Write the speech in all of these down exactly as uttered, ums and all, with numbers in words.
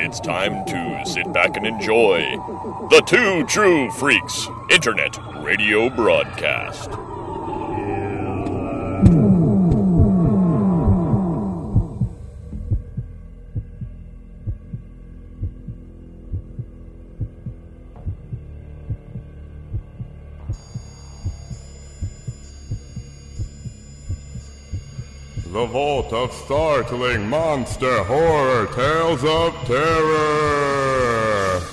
it's time to sit back and enjoy the Two True Freaks Internet Radio Broadcast. The Vault of Startling Monster Horror Tales of Terror.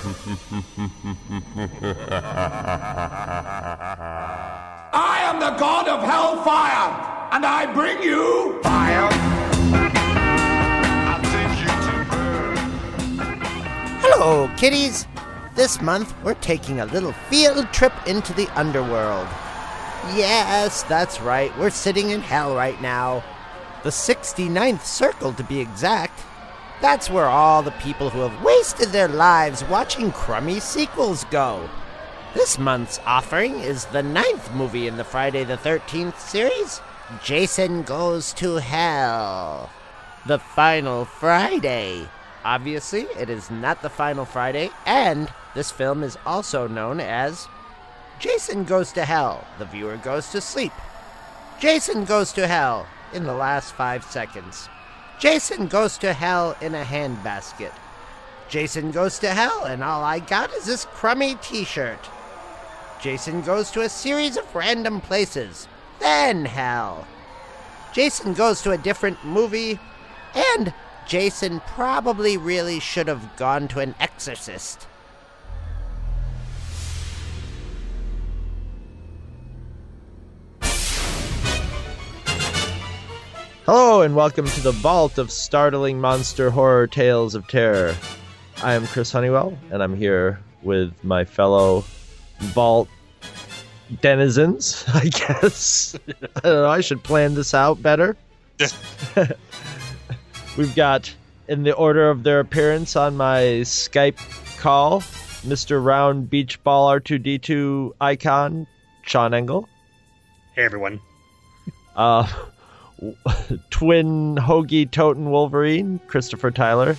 I am the god of hellfire, and I bring you fire. I'll take you to burn. Hello, kiddies. This month, we're taking a little field trip into the underworld. Yes, that's right. We're sitting in hell right now. The sixty-ninth circle, to be exact. That's where all the people who have wasted their lives watching crummy sequels go. This month's offering is the ninth movie in the Friday the thirteenth series, Jason Goes to Hell. The final Friday. Obviously, it is not the final Friday, and this film is also known as Jason Goes to Hell, the viewer goes to sleep. Jason Goes to Hell. In the last five seconds. Jason Goes to Hell in a handbasket. Jason Goes to Hell, and all I got is this crummy t-shirt. Jason goes to a series of random places. Then hell. Jason goes to a different movie. And Jason probably really should have gone to an exorcist. Hello and welcome to the Vault of Startling Monster Horror Tales of Terror. I am Chris Honeywell, and I'm here with my fellow Vault denizens, I guess. I don't know, I should plan this out better. We've got, in the order of their appearance on my Skype call, Mister Round Beach Ball R two D two icon, Sean Engel. Hey, everyone. Uh... Twin Hoagie Toten Wolverine, Christopher Tyler.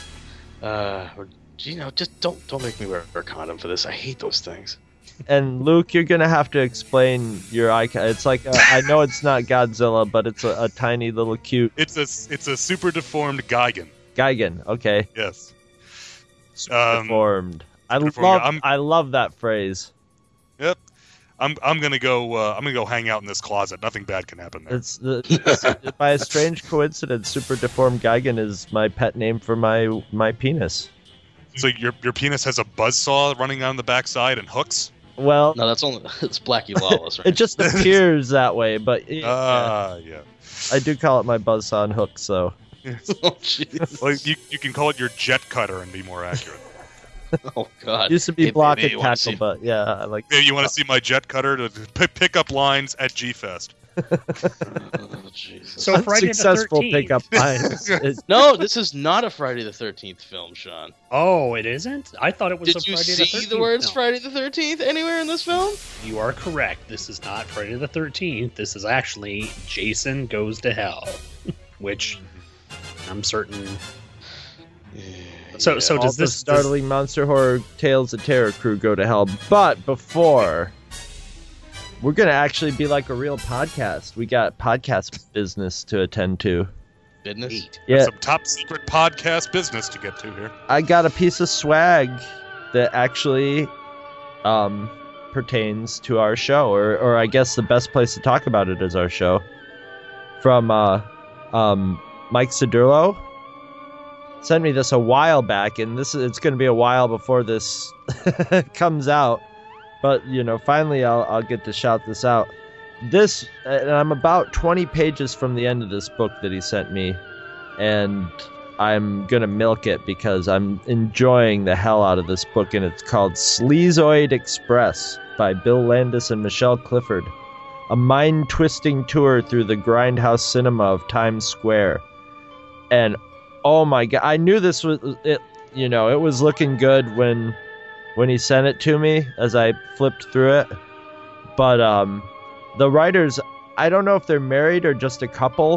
Uh, you know, just don't don't make me wear a condom for this. I hate those things. And Luke, you're gonna have to explain your icon. It's like a, I know it's not Godzilla, but it's a, a tiny little cute. It's a it's a super deformed Gigan. Gigan, okay. Yes. Super Um, deformed. I deformed, love I'm- I love that phrase. Yep. I'm I'm gonna go. Uh, I'm gonna go hang out in this closet. Nothing bad can happen there. It's the it's, by a strange coincidence, super deformed Gigan is my pet name for my my penis. So your your penis has a buzzsaw running on the backside and hooks. Well, No, that's only it's Blackie Lawless, right? it just appears that way, but yeah, Ah, yeah. I do call it my buzzsaw and hook. So Oh, jeez. Well, you you can call it your jet cutter and be more accurate. Oh, God. used to be Hey, block baby, and you wanna tackle, see- but yeah, I like. Maybe you want to see my jet cutter to p- pick up lines at G-Fest. Oh, Jesus. So Friday the Successful thirteenth. pickup lines. is- No, this is not a Friday the thirteenth film, Sean. Oh, it isn't? I thought it was Did a you Friday the see thirteenth the words film. Friday the thirteenth anywhere in this film? You are correct. This is not Friday the thirteenth. This is actually Jason Goes to Hell, which I'm certain. So, so all does the this startling monster horror Tales of Terror crew go to hell? But before, we're gonna actually be like a real podcast. We got podcast business to attend to. Business? Yeah, Some top secret podcast business to get to here. I got a piece of swag that actually um, pertains to our show, or, or I guess the best place to talk about it is our show. From uh, um, Mike Cedurlo. Sent me this a while back, and this is, it's going to be a while before this comes out. But, you know, finally I'll, I'll get to shout this out. This, and I'm about twenty pages from the end of this book that he sent me, and I'm going to milk it because I'm enjoying the hell out of this book, and it's called Sleazoid Express by Bill Landis and Michelle Clifford. A mind-twisting tour through the grindhouse cinema of Times Square. And oh my god, I knew this was it. You know, it was looking good when when he sent it to me as I flipped through it. But um, the writers, I don't know if they're married or just a couple,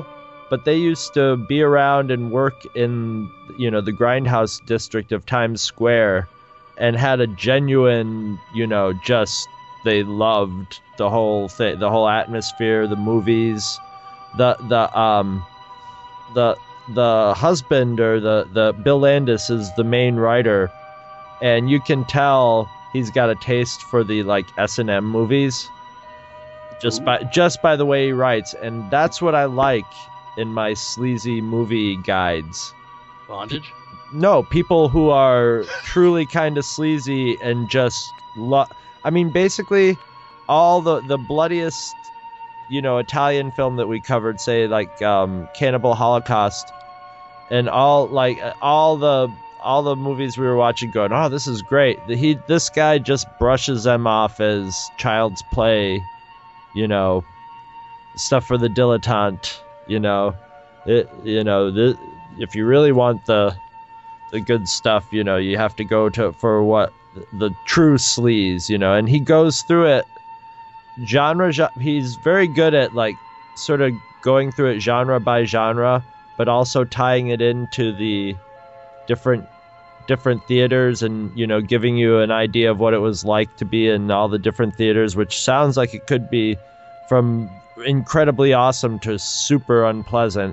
but they used to be around and work in, you know, the Grindhouse district of Times Square, and had a genuine, you know, just they loved the whole thing, the whole atmosphere, the movies, the the um the the husband or the the Bill Landis is the main writer, and you can tell he's got a taste for the like S and M movies just by just by the way he writes, and that's what I like in my sleazy movie guides. Bondage? No, people who are truly kind of sleazy and just lo- I mean, basically, all the the bloodiest, you know, Italian film that we covered, say like um, Cannibal Holocaust, and all like all the all the movies we were watching, going, oh, this is great. The, he this guy just brushes them off as child's play, you know, stuff for the dilettante. You know, it you know the, if you really want the the good stuff, you know, you have to go to for what the true sleaze, you know, and he goes through it genre. He's very good at like sort of going through it genre by genre, but also tying it into the different different theaters and, you know, giving you an idea of what it was like to be in all the different theaters, which sounds like it could be from incredibly awesome to super unpleasant.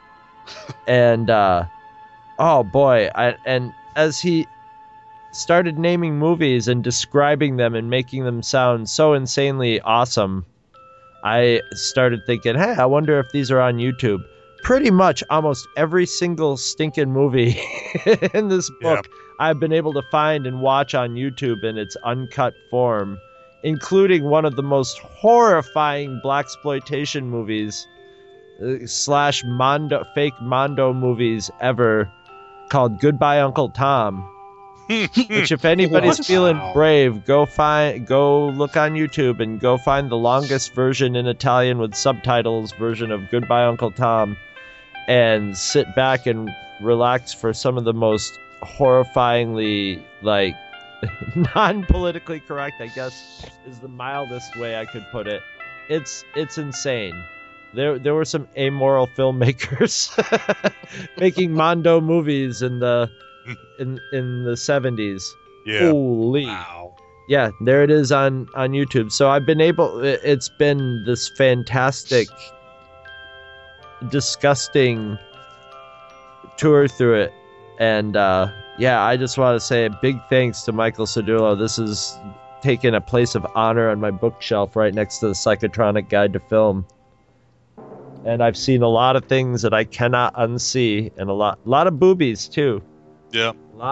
And uh oh boy, I, and as he started naming movies and describing them and making them sound so insanely awesome, I started thinking, hey, I wonder if these are on YouTube. Pretty much almost every single stinking movie in this book, yeah, I've been able to find and watch on YouTube in its uncut form, including one of the most horrifying blaxploitation movies uh, slash Mondo, fake Mondo movies ever, called Goodbye Uncle Tom. Which, if anybody's what? feeling brave, go find, go look on YouTube and go find the longest version in Italian with subtitles version of Goodbye Uncle Tom, and sit back and relax for some of the most horrifyingly, like, non-politically correct, I guess, is the mildest way I could put it. It's it's insane. There there were some amoral filmmakers making Mondo movies in the in in the seventies. Yeah. Holy. Wow. Yeah, there it is on on YouTube. So I've been able, it's been this fantastic, disgusting tour through it. And uh yeah, I just want to say a big thanks to Michael Sodullo. This is taking a place of honor on my bookshelf right next to the Psychotronic Guide to Film. And I've seen a lot of things that I cannot unsee, and a lot lot of boobies too. Yeah.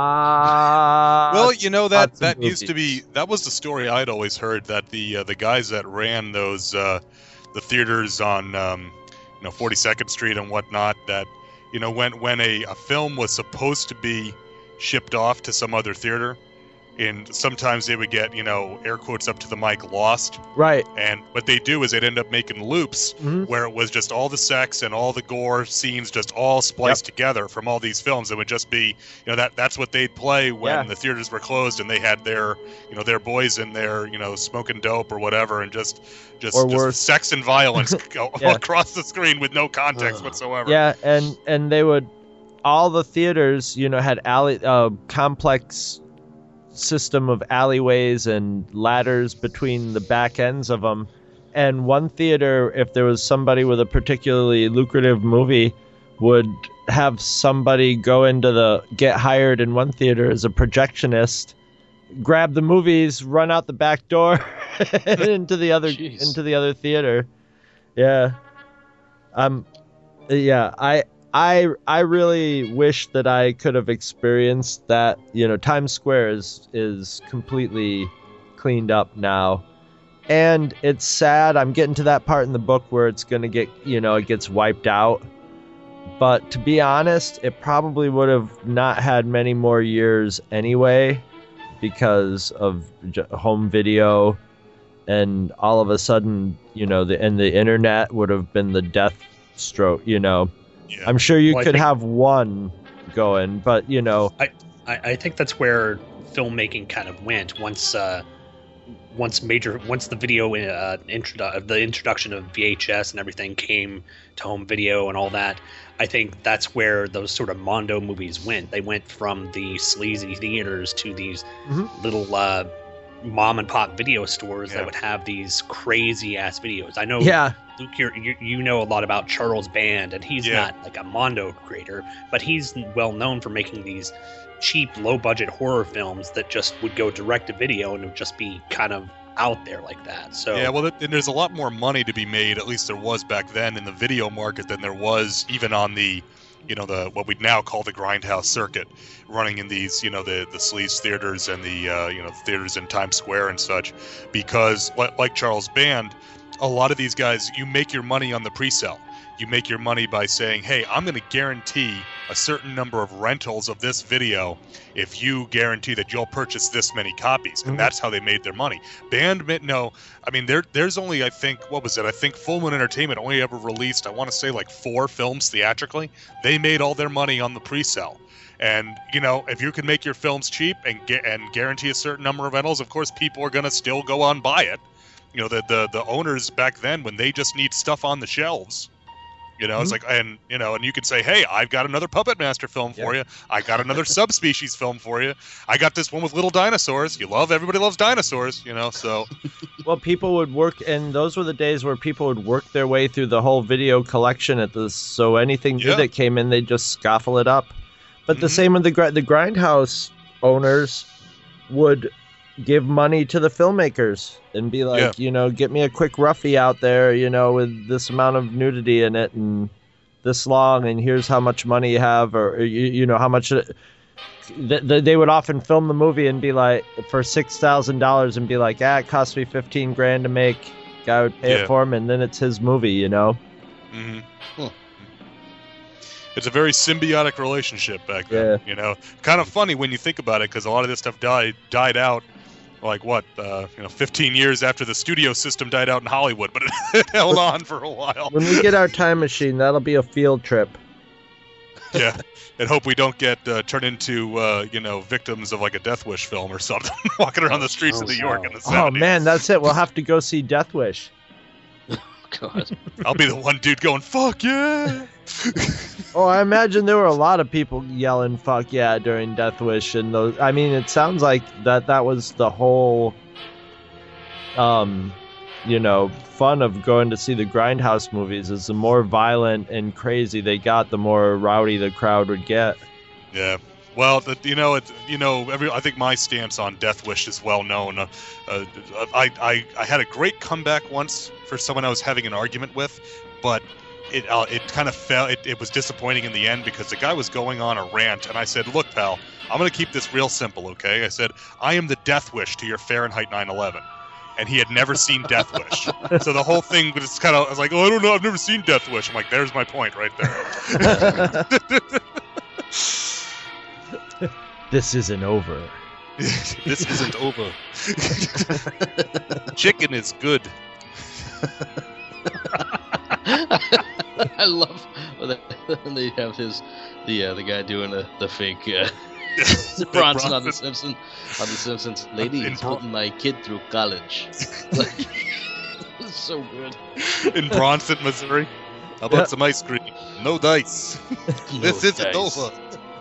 Lots, well, you know, that that movies. used to be, that was the story I'd always heard, that the uh, the guys that ran those uh, the theaters on um, you know forty-second Street and whatnot, that, you know, when when a, a film was supposed to be shipped off to some other theater, and sometimes they would get, you know, air quotes up to the mic, lost. Right. And what they do is they'd end up making loops, mm-hmm. where it was just all the sex and all the gore scenes just all spliced yep. together from all these films. It would just be, you know, that that's what they'd play when yeah. the theaters were closed and they had their, you know, their boys in there, you know, smoking dope or whatever, and just just, or just worse. sex and violence go yeah. across the screen with no context uh, whatsoever. Yeah, and and they would, all the theaters, you know, had alley uh, complex system of alleyways and ladders between the back ends of them, and one theater, if there was somebody with a particularly lucrative movie, would have somebody go into the get hired in one theater as a projectionist, grab the movies, run out the back door into the other Jeez. into the other theater. Yeah. Um yeah, I I I really wish that I could have experienced that. You know, Times Square is is completely cleaned up now, and it's sad. I'm getting to that part in the book where it's gonna get, you know, it gets wiped out. But to be honest, it probably would have not had many more years anyway, because of home video, and all of a sudden, you know, the and the internet would have been the death stroke, you know. Yeah. I'm sure you well, could think, have one going, but, you know. I, I, I think that's where filmmaking kind of went once uh, once major once the video uh, introdu- the introduction of V H S and everything came to home video and all that, I think that's where those sort of Mondo movies went. They went from the sleazy theaters to these Mhm. little uh, mom and pop video stores Yeah. that would have these crazy ass videos. I know, Yeah. Luke, you're, you you know a lot about Charles Band, and he's Yeah. not like a Mondo creator, but he's well known for making these cheap, low budget horror films that just would go direct to video and would just be kind of out there like that. So Yeah, well, th- and there's a lot more money to be made, at least there was back then, in the video market than there was even on the, you know, the what we'd now call the grindhouse circuit, running in these, you know, the the sleaze theaters and the, uh, you know, theaters in Times Square and such, because li- like Charles Band, a lot of these guys, you make your money on the pre-sale. You make your money by saying, hey, I'm going to guarantee a certain number of rentals of this video if you guarantee that you'll purchase this many copies. And Mhm. that's how they made their money. Band, ma- no, I mean, there, there's only, I think, what was it? I think Full Moon Entertainment only ever released, I want to say, like four films theatrically. They made all their money on the pre-sale. And, you know, if you can make your films cheap and get and guarantee a certain number of rentals, of course, people are going to still go on buy it. You know, the, the, the owners back then, when they just need stuff on the shelves, you know, it's like, and, you know, and you can say, hey, I've got another Puppet Master film for you. I got another Subspecies film for you. I got this one with little dinosaurs. You love, everybody loves dinosaurs, you know, so. Well, people would work, and those were the days where people would work their way through the whole video collection at this. So anything new Yeah. that came in, they'd just scoffle it up. But the Mhm. same with the gr- the grindhouse owners would give money to the filmmakers and be like, Yeah. you know, get me a quick roughie out there, you know, with this amount of nudity in it and this long, and here's how much money you have, or, or you, you know, how much. It, th- th- they would often film the movie and be like, for six thousand dollars, and be like, ah, it cost me fifteen grand to make. Guy would pay Yeah. it for him, and then it's his movie, you know. hmm Huh. It's a very symbiotic relationship back then. You know, kind of funny when you think about it, because a lot of this stuff died died out, like what, uh, you know, fifteen years after the studio system died out in Hollywood, but it, it held on for a while. When we get our time machine, that'll be a field trip. Yeah, and hope we don't get uh, turned into uh, you know, victims of like a Death Wish film or something, walking around the streets of New York in the Oh seventies. man, that's it. We'll have to go see Death Wish. God. I'll be the one dude going, "Fuck yeah!" Oh, I imagine there were a lot of people yelling "fuck yeah" during Death Wish, and those. I mean, it sounds like that that was the whole, um, you know, fun of going to see the Grindhouse movies. Is the more violent and crazy they got, the more rowdy the crowd would get. Yeah. Well, the, you know, it, you know, every, I think my stance on Death Wish is well known. Uh, uh, I, I, I had a great comeback once for someone I was having an argument with, but it, uh, it kind of fell. It, it was disappointing in the end because the guy was going on a rant, and I said, "Look, pal, I'm going to keep this real simple, okay?" I said, "I am the Death Wish to your Fahrenheit nine eleven." And he had never seen Death Wish. So the whole thing was kind of, I was like, "Oh, I don't know, I've never seen Death Wish." I'm like, "There's my point right there." This isn't over. This isn't over. Chicken is good. I love when they, when they have his the uh, the guy doing the the fake uh, Bronson on the Simpsons on the Simpsons. Lady In is Bron- putting my kid through college. Like, it's so good. In Bronson, Missouri. How about Yeah. some ice cream? No dice. This No isn't dice. over.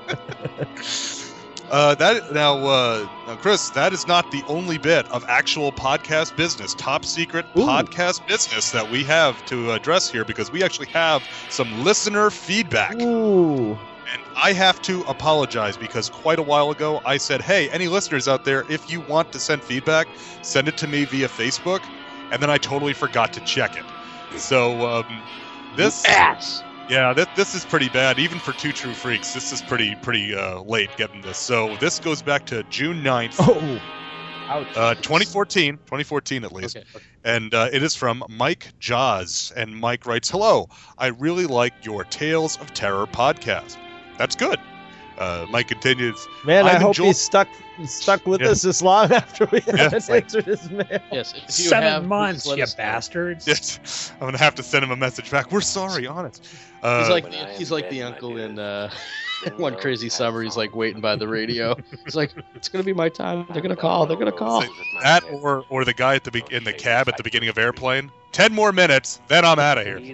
Uh, that now, uh, now, Chris, that is not the only bit of actual podcast business, top secret Ooh. podcast business that we have to address here, because we actually have some listener feedback. Ooh. And I have to apologize because quite a while ago I said, hey, any listeners out there, if you want to send feedback, send it to me via Facebook. And then I totally forgot to check it. So um, this, Ass. yeah, this, this is pretty bad. Even for Two True Freaks, this is pretty pretty uh, late getting this. So this goes back to June ninth, Oh. Ouch. uh, twenty fourteen, twenty fourteen at least. Okay. okay. And uh, it is from Mike Jaws. And Mike writes, hello, I really like your Tales of Terror podcast. That's good. Uh, Mike continues, Man, I I've hope enjoyed- he's stuck stuck with Yeah. us this long after we Yeah, haven't it's like- answered his mail. Yes. If you Seven have, months, please let you us know. bastards. yes, I'm going to have to send him a message back. We're sorry, honest. Uh, He's like When the, I am he's like dead, the my uncle dude. in uh, One crazy summer, he's like waiting by the radio. He's like, "It's gonna be my time. They're gonna call. They're gonna call." That or or the guy at the be- in the cab at the beginning of Airplane. Ten more minutes, then I'm out of here.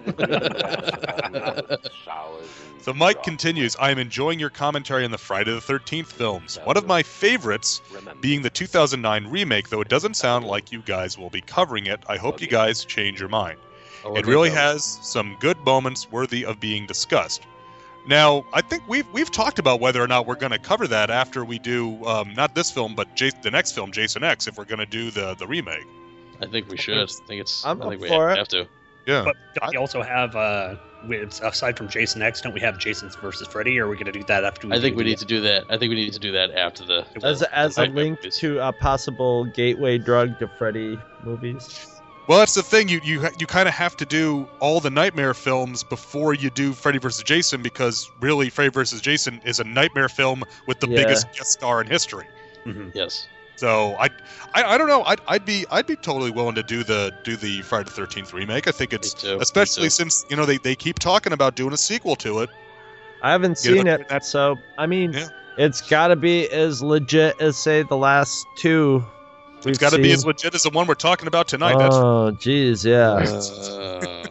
So Mike continues, I am enjoying your commentary on the Friday the thirteenth films. One of my favorites being the two thousand nine remake, though it doesn't sound like you guys will be covering it. I hope you guys change your mind. It really has some good moments worthy of being discussed. Now, I think we've we've talked about whether or not we're going to cover that after we do, um, not this film, but J- the next film, Jason X, if we're going to do the, the remake. I think we should. I think it's. I'm I think up we for have, it. have to. Yeah. But don't we also have, uh, with, aside from Jason X, don't we have Jason's versus Freddy? Or are we going to do that after we I think do we the- need to do that. I think we need to do that after the. As as a Nightmare link movies. to a possible gateway drug to Freddy movies. Well, that's the thing. You you you kind of have to do all the Nightmare films before you do Freddy versus Jason, because really, Freddy versus Jason is a Nightmare film with the Yeah. biggest guest star in history. Mhm. Yes. So I, I, I don't know. I'd, I'd be I'd be totally willing to do the do the Friday the thirteenth remake. I think it's Me too, me especially too. since you know they, they keep talking about doing a sequel to it. I haven't You know, seen it, that- so I mean, Yeah. it's got to be as legit as say the last two. It's got to be as legit as the one we're talking about tonight. Oh, jeez, yeah. Uh,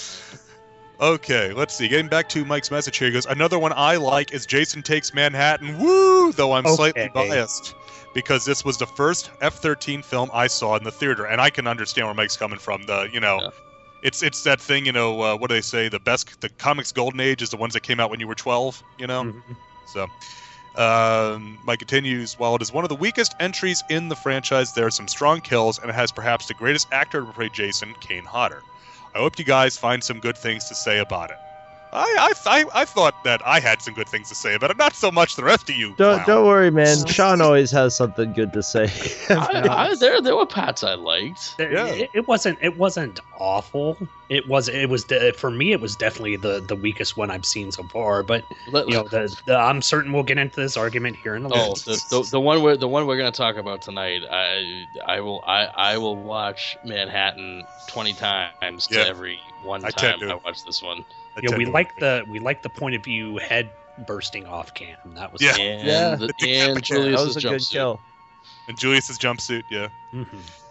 Okay, let's see. Getting back to Mike's message here, he goes, another one I like is Jason Takes Manhattan. Woo! Though I'm slightly Okay. biased because this was the first F thirteen film I saw in the theater, and I can understand where Mike's coming from. The you know, Yeah. it's it's that thing. You know, uh, what do they say? The best, the comics golden age is the ones that came out when you were twelve. You know, Mhm. so. Um, Mike continues, while it is one of the weakest entries in the franchise, there are some strong kills, and it has perhaps the greatest actor to portray Jason, Kane Hodder. I hope you guys find some good things to say about it. I I, I, I thought that I had some good things to say about it, not so much the rest of you. Don't clown. don't worry, man. Sean always has something good to say. I, I, there, there were parts I liked. There- Yeah. It, it wasn't. It wasn't awful. It was. It was. De- for me, it was definitely the the weakest one I've seen so far. But Let- you know, the, the, I'm certain we'll get into this argument here in a Oh, little. the, the, the one we're the one we're gonna talk about tonight. I I will I, I will watch Manhattan twenty times to Yeah. every one I time tend to. I watch this one. I You know, tend we to like agree. the we like the point of view head bursting off cam. That was Yeah. And, Yeah. the, Yeah. and that Julius's was a good jumpsuit. kill. And Julius's jumpsuit, yeah. Mhm.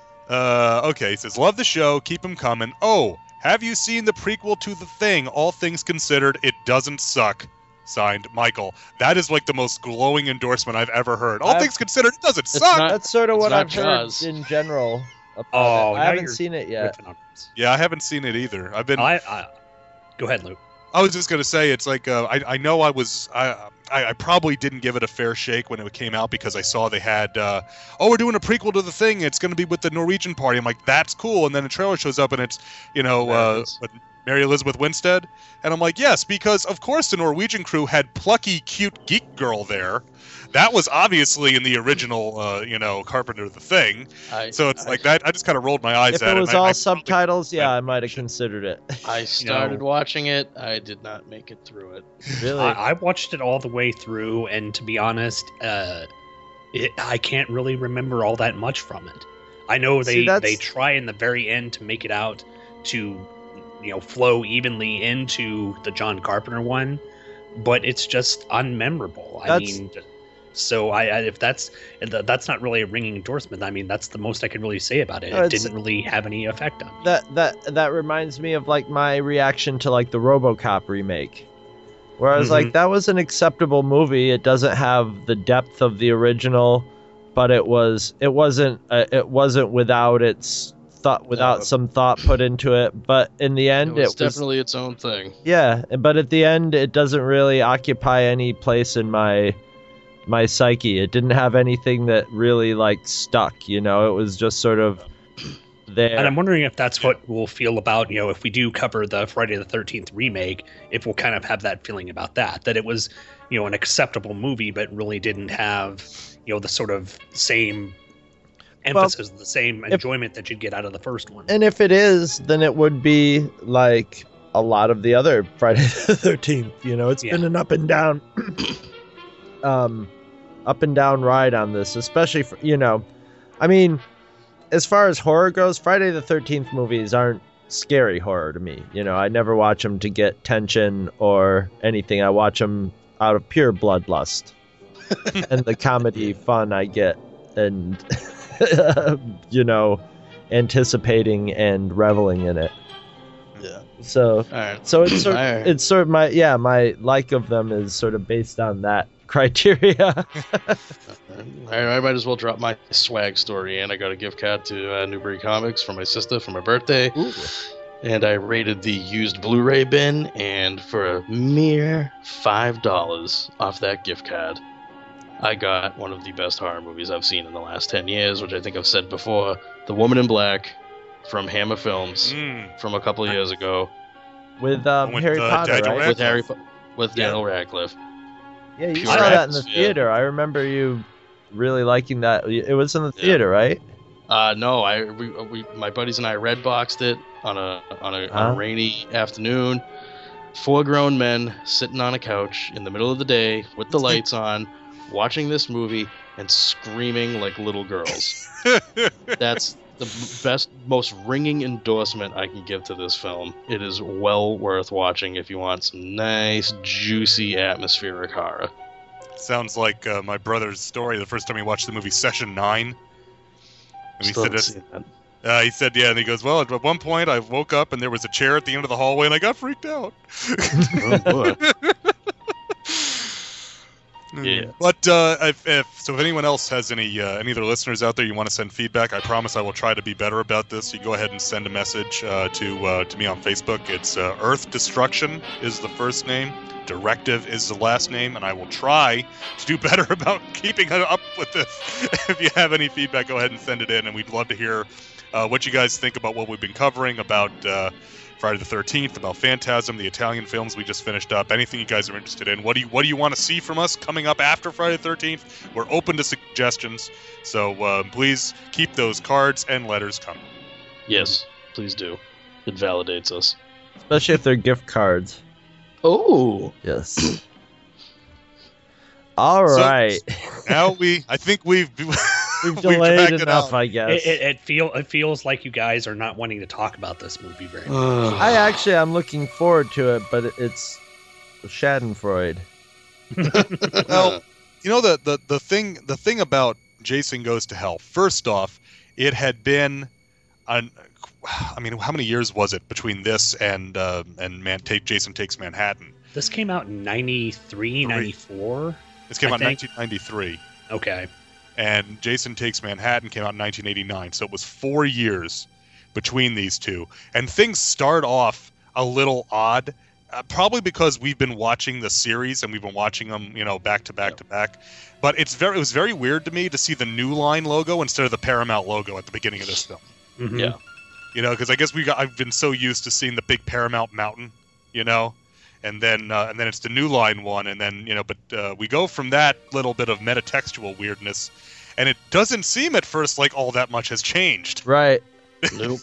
Uh, okay, he says, love the show, keep them coming. Oh, have you seen the prequel to The Thing? All things considered, it doesn't suck. Signed, Michael. That is like the most glowing endorsement I've ever heard. All I've- things considered, it doesn't suck. not- That's sort of It's what not I've Jaws. heard in general. About Oh, it. now I haven't you're seen it yet. ripping on this. Yeah, I haven't seen it either. I've been. I, I go ahead, Luke. I was just gonna say it's like uh, I I know I was I, I I probably didn't give it a fair shake when it came out because I saw they had uh, oh we're doing a prequel to The Thing, it's gonna be with the Norwegian party. I'm like, that's cool, and then the trailer shows up and it's you know uh, Americans. with Mary Elizabeth Winstead, and I'm like, yes, because of course the Norwegian crew had plucky cute geek girl there. That was obviously in the original uh, you know Carpenter The Thing. I, So it's I, like that. I just kind of rolled my eyes If at it was and I- all I- subtitles, yeah, I might have considered it. I started watching it. I did not make it through it. Really? I, I watched it all the way through, and to be honest, uh, it, I can't really remember all that much from it. I know See, they that's- they try in the very end to make it out to, you know, flow evenly into the John Carpenter one, but it's just unmemorable. I That's- mean, so I, I if that's that's not really a ringing endorsement. I mean, that's the most I could really say about it. No, It it's- didn't really have any effect on me. that that that reminds me of like my reaction to like the RoboCop remake, where I was Mhm. like, that was an acceptable movie. It doesn't have the depth of the original, but it was it wasn't uh, it wasn't without its thought without No. some thought put into it. But in the It end, was it was definitely its own thing. yeah. But at the end, it doesn't really occupy any place in my my psyche. It didn't have anything that really like stuck. You know, it was just sort of there. And I'm wondering if that's what we'll feel about, you know, if we do cover the Friday the thirteenth remake, if we'll kind of have that feeling about that, that it was, you know, an acceptable movie, but really didn't have, you know, the sort of same emphasis, the same enjoyment that you'd get out of the first one. And if it is, then it would be like a lot of the other Friday the thirteenth. You know, it's Yeah. been an up and down, um, up and down ride on this, especially for, you know, I mean, as far as horror goes, Friday the thirteenth movies aren't scary horror to me. You know, I never watch them to get tension or anything. I watch them out of pure bloodlust and the comedy fun I get, and you know, anticipating and reveling in it. Yeah. So, right. so it's sort, right. it's sort of my yeah my like of them is sort of based on that criteria. I, I might as well drop my swag story, and I got a gift card to uh, Newbury Comics for my sister for my birthday. Ooh. And I raided the used Blu-ray bin, and for a mere five dollars off that gift card, I got one of the best horror movies I've seen in the last ten years, which I think I've said before, The Woman in Black from Hammer Films Mm. from a couple of years ago. With um, With, Harry uh, Potter, Daniel right? With Harry, Po- with Yeah. Daniel Radcliffe. Yeah, you Pure saw that in the atmosphere. theater. I remember you really liking that. It was in the theater, right? Uh, no, I we, we my buddies and I red boxed it on a on a, on Huh? a rainy afternoon. Four grown men sitting on a couch in the middle of the day with the lights on, watching this movie and screaming like little girls. That's the best, most ringing endorsement I can give to this film. It is well worth watching if you want some nice, juicy, atmospheric horror. Sounds like uh, my brother's story the first time he watched the movie Session nine. And he Still said, haven't it's- seen that. uh, he said, yeah, and he goes, well, at one point I woke up and there was a chair at the end of the hallway and I got freaked out. Oh, boy. Yeah. But uh, if, if so, if anyone else has any uh, any other listeners out there you want to send feedback, I promise I will try to be better about this. You go ahead and send a message uh, to uh, to me on Facebook. It's uh, Earth Destruction is the first name, Directive is the last name, and I will try to do better about keeping up with this. If you have any feedback, go ahead and send it in, and we'd love to hear uh, what you guys think about what we've been covering about. Uh, Friday the thirteenth, about Phantasm, the Italian films we just finished up. Anything you guys are interested in? What do you What do you want to see from us coming up after Friday the thirteenth? We're open to suggestions, so uh, please keep those cards and letters coming. Yes, please do. It validates us. Especially if they're gift cards. Oh, Yes. All So- right. Now we, I think we've We've we've delayed dragged it enough, out. I guess. It, it, it feel it feels like you guys are not wanting to talk about this movie very much. I actually I'm looking forward to it, but it- it's Schadenfreude. Well, you know the, the the thing the thing about Jason Goes to Hell. First off, it had been, an, I mean, how many years was it between this and uh, and Man, take Jason Takes Manhattan? This came out in ninety-three, ninety-four. This came I out in think. nineteen ninety-three. Okay. And Jason Takes Manhattan came out in nineteen eighty-nine. So it was four years between these two. And things start off a little odd, uh, probably because we've been watching the series and we've been watching them, you know, back to back to back. But it's very, it was very weird to me to see the New Line logo instead of the Paramount logo at the beginning of this film. Mhm. Yeah. You know, because I guess we got, I've been so used to seeing the big Paramount mountain, you know, and then uh, and then it's the New Line one, and then you know, but uh, we go from that little bit of metatextual weirdness, and it doesn't seem at first like all that much has changed. Right. Nope.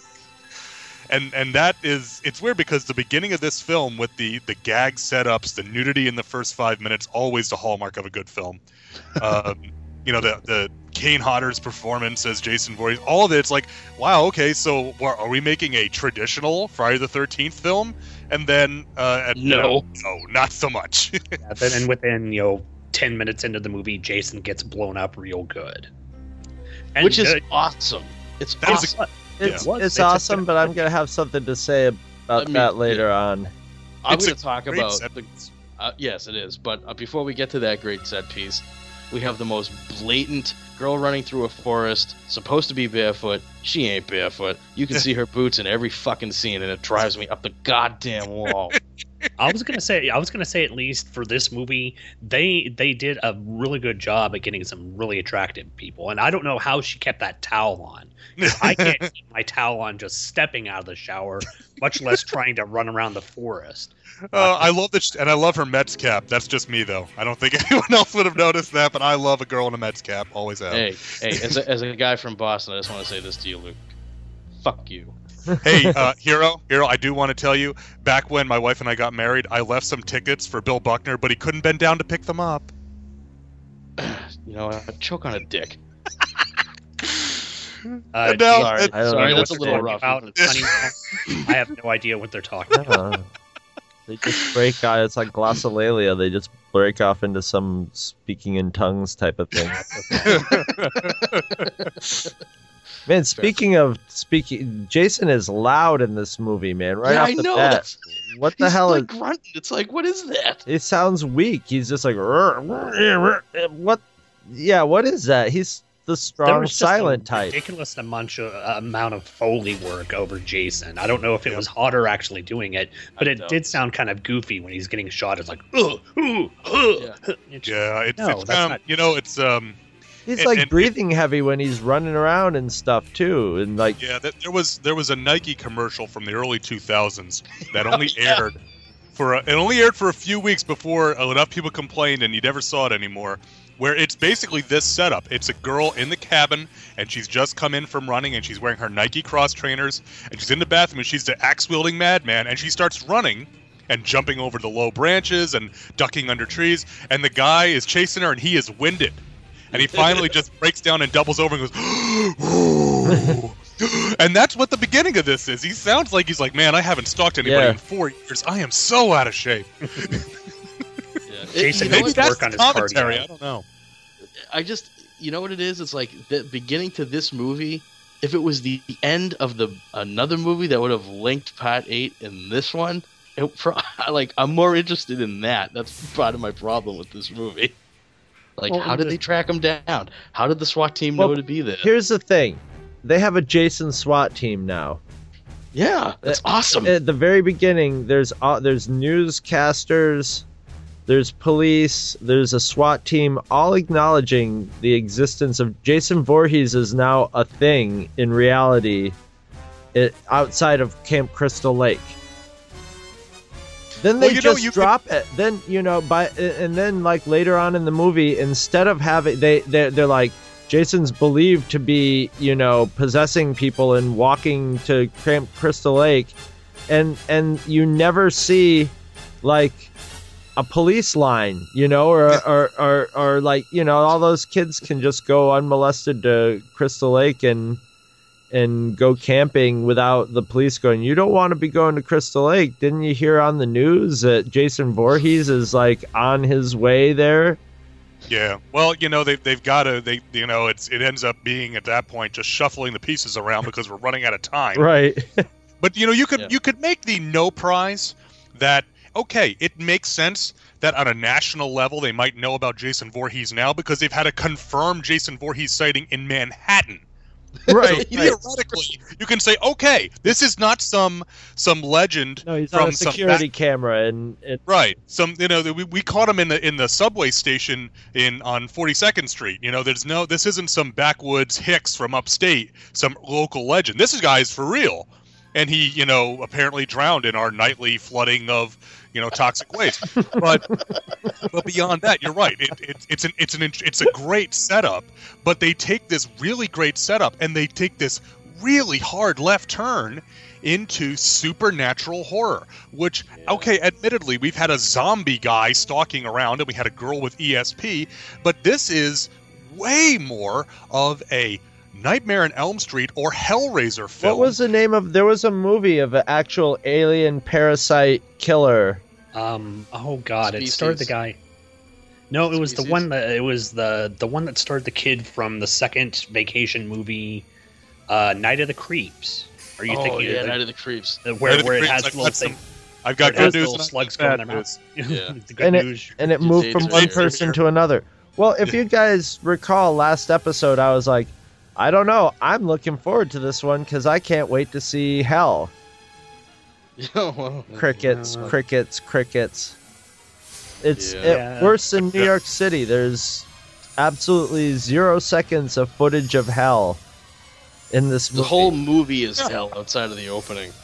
And and that is, it's weird because the beginning of this film with the the gag setups, the nudity in the first five minutes, always the hallmark of a good film. Um, you know, the the Kane Hodder's performance as Jason Voorhees, all of it, it's like, wow, okay, so what, are we making a traditional Friday the thirteenth film? And then, uh, and, you No. know, no, not so much. Yeah, then and within you know ten minutes into the movie, Jason gets blown up real good, and Which is uh, awesome. It's That was awesome. It's Yeah. it's It's a- awesome, but I'm gonna have something to say about I mean, that later on. I'm It's going a to talk great about set the, piece. uh, yes, it is. But uh, before we get to that great set piece, we have the most blatant girl running through a forest, supposed to be barefoot. She ain't barefoot. You can see her boots in every fucking scene, and it drives me up the goddamn wall. I was gonna say, I was gonna say, at least for this movie, they they did a really good job at getting some really attractive people, and I don't know how she kept that towel on. I can't keep my towel on just stepping out of the shower, much less trying to run around the forest. Uh, I love that, sh- and I love her Mets cap. That's just me, though. I don't think anyone else would have noticed that, but I love a girl in a Mets cap. Always have. Hey, hey, as a, as a guy from Boston, I just want to say this to you, Luke. Fuck you. Hey, uh, Hero, Hero, I do want to tell you, back when my wife and I got married, I left some tickets for Bill Buckner, but he couldn't bend down to pick them up. You know what? Choke on a dick. Uh, And do now- you- Sorry, I don't sorry, know that's a what little they're rough. talking about in Honeymoon? I have no idea what they're talking about. Uh, they just break out. It's like glossolalia. They just break off into some speaking in tongues type of thing. Man, speaking of speaking, Jason is loud in this movie, man. Right yeah, off I the know. bat. That's, What the he's hell like is? grunting. It's like, what is that? It sounds weak. He's just like, what? Yeah, what is that? He's the There strong was just silent a type. ridiculous amount of, uh, amount of Foley work over Jason. I don't know if it was Hodder actually doing it, but I it know. did sound kind of goofy when he's getting shot. It's like, ugh, ugh, ugh. It's- Yeah, it's, No, it's that's um, not- you know, it's um, He's and- like and- breathing heavy when he's running around and stuff too, and like yeah. Th- there was there was a Nike commercial from the early two thousands that only aired for a, it only aired for a few weeks before enough people complained and you never saw it anymore. Where it's basically this setup. It's a girl in the cabin, and she's just come in from running, and she's wearing her Nike Cross trainers, and she's in the bathroom, and she's the axe-wielding madman, and she starts running and jumping over the low branches and ducking under trees, and the guy is chasing her, and he is winded. And he finally just breaks down and doubles over and goes, and that's what the beginning of this is. He sounds like he's like, man, I haven't stalked anybody Yeah. in four years. I am so out of shape. Jason you know Maybe what? needs to that's work on the his commentary. cardio. I don't know. I just, you know what it is? It's like the beginning to this movie. If it was the end of the another movie that would have linked Part Eight in this one, it, pro- like I'm more interested in that. That's part of my problem with this movie. Like, Well, how did the- they track him down? How did the SWAT team Well, know to be there? here's the thing. They have a Jason SWAT team now. Yeah, that's awesome. At the very beginning, there's uh, there's newscasters, there's police, there's a SWAT team, all acknowledging the existence of Jason Voorhees is now a thing in reality, it, outside of Camp Crystal Lake. Then they Well, you know, just you could- drop it. Then you know, by and then like later on in the movie, instead of having they they they're like. Jason's believed to be, you know, possessing people and walking to Camp Crystal Lake, and and you never see like a police line, you know, or or, or or like, you know, all those kids can just go unmolested to Crystal Lake and and go camping without the police going, you don't want to be going to Crystal Lake. Didn't you hear on the news that Jason Voorhees is like on his way there? Yeah. Well, you know, they've, they've got to, they, you know, it's, it ends up being at that point just shuffling the pieces around because we're running out of time. Right. But, you know, you could, Yeah. you could make the no prize that, okay, it makes sense that on a national level they might know about Jason Voorhees now because they've had a confirmed Jason Voorhees sighting in Manhattan. Right. So theoretically, you can say, okay, this is not some some legend No, he's from on a some security back- camera, and it, Right. Some, you know, we, we caught him in the in the subway station in on forty-second Street. You know, there's no, this isn't some backwoods Hicks from upstate, some local legend. This is guy's for real, and he, you know, apparently drowned in our nightly flooding of, you know, toxic waste. But but beyond that, you're right. It, it, it's an it's an it's a great setup, but they take this really great setup and they take this really hard left turn into supernatural horror, which, okay, admittedly, we've had a zombie guy stalking around and we had a girl with E S P, but this is way more of a Nightmare on Elm Street or Hellraiser film. what was the name of? There was a movie of an actual alien parasite killer. Um. Oh God! It Species. starred the guy. No, it was the Species. one that it was the the one that starred the kid from the second vacation movie, uh, Night of the Creeps. Are you oh thinking yeah, of Night the, of the Creeps. the- where Night of the where it Creeps, has I've little got thing? some- I've got where it has good news little and slugs bad go in their news. mouth. Yeah. The good And it- news. And it It's moved from dangerous. one It's person dangerous. to another. Well, if you guys recall last episode, I was like, I don't know. I'm looking forward to this one because I can't wait to see Hell. Oh, well, Crickets, Uh, crickets, crickets. It's Yeah. it, Yeah. worse than New York City. There's absolutely zero seconds of footage of Hell in this the movie. whole movie is hell outside of the opening.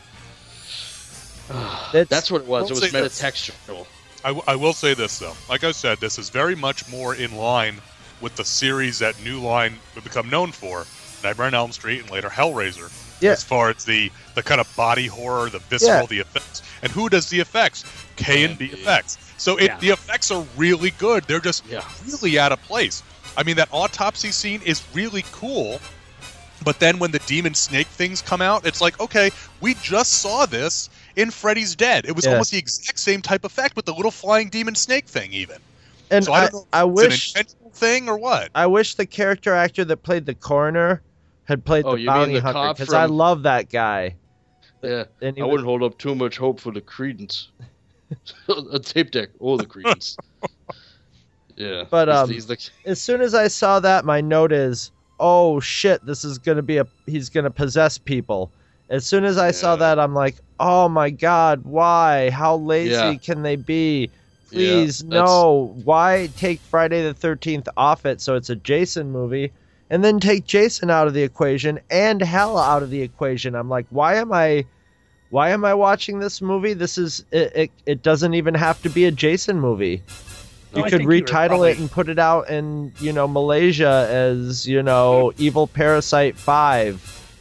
That's, That's what it was. It Don't was say this. metatextual. I, w- I will say this, though. Like I said, this is very much more in line with the series that New Line would become known for, Nightmare on Elm Street and later Hellraiser. Yeah. As far as the, the kind of body horror, the visceral, Yeah. the effects. And who does the effects? K and B Yeah. effects. So it, Yeah. the effects are really good. They're just Yeah. really out of place. I mean, that autopsy scene is really cool, But then when the demon snake things come out, it's like, okay, we just saw this in Freddy's Dead. It was Yeah. almost the exact same type effect with the little flying demon snake thing, even. And So I I, don't know if I it's wish an intentional thing or what. I wish the character actor that played the coroner had played Oh, the you mean bounty the hunter cop because I from- love that guy. Yeah, And he I was- wouldn't hold up too much hope for the Credence. A tape deck. Oh, the Credence. Yeah. But, he's, um, he's the, As soon as I saw that, my note is, "Oh shit, this is gonna be a he's gonna possess people." As soon as I saw Yeah. that, I'm like, "Oh my god, why? How lazy Yeah. can they be? Yeah, Please, that's- no. Why take Friday the thirteenth off it so it's a Jason movie, and then take Jason out of the equation and Hell out of the equation?" I'm like, "Why am I, why am I watching this movie? This is it. It, it doesn't even have to be a Jason movie." No, You I could think you were retitle probably- it and put it out in, you know, Malaysia as, you know, Evil Parasite five.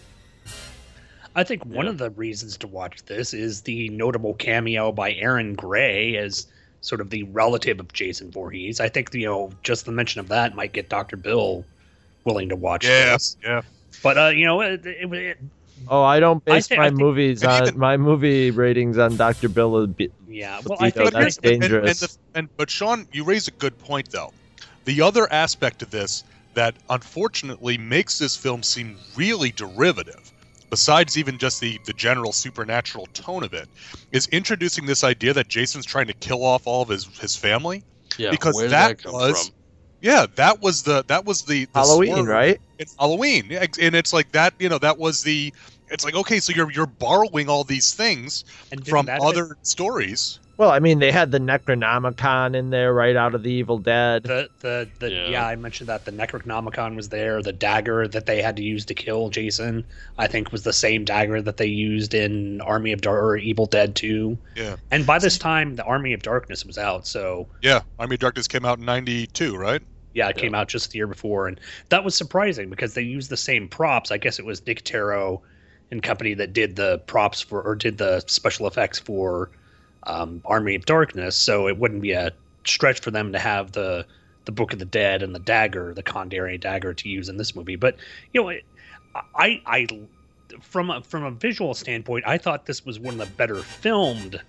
I think one of the reasons to watch this is the notable cameo by Aaron Gray as sort of the relative of Jason Voorhees. I think, you know, just the mention of that might get Doctor Bill willing to watch Yeah, this. yeah. But, uh, you know, it, it, it, Oh, I don't I base thi- my I think- movies and on even- my movie ratings on Doctor Bill. yeah, But well, you I know, think that's And- and- and- dangerous. the- and- but Sean, you raise a good point, though. The other aspect of this that unfortunately makes this film seem really derivative, besides even just the, the general supernatural tone of it, is introducing this idea that Jason's trying to kill off all of his, his family. yeah, because where did that that come was- from? Yeah, that was the that was the, the Halloween, swerve right? in Halloween. Yeah, ex- and it's like that, you know, that was the. It's like, okay, so you're you're borrowing all these things and didn't from that have other stories. Well, I mean, they had the Necronomicon in there right out of the Evil Dead. The the, the Yeah. yeah. I mentioned that the Necronomicon was there. The dagger that they had to use to kill Jason, I think, was the same dagger that they used in Army of Dar- or Evil Dead two. Yeah. And by this time, the Army of Darkness was out, so Yeah, Army of Darkness came out in ninety-two, right? yeah, it came out just the year before, and that was surprising because they used the same props. I guess it was Nick Taro and company that did the props for or did the special effects for um, Army of Darkness, so it wouldn't be a stretch for them to have the the Book of the Dead and the dagger, the Kandari dagger, to use in this movie. But you know, it, I I from a, from a visual standpoint, I thought this was one of the better filmed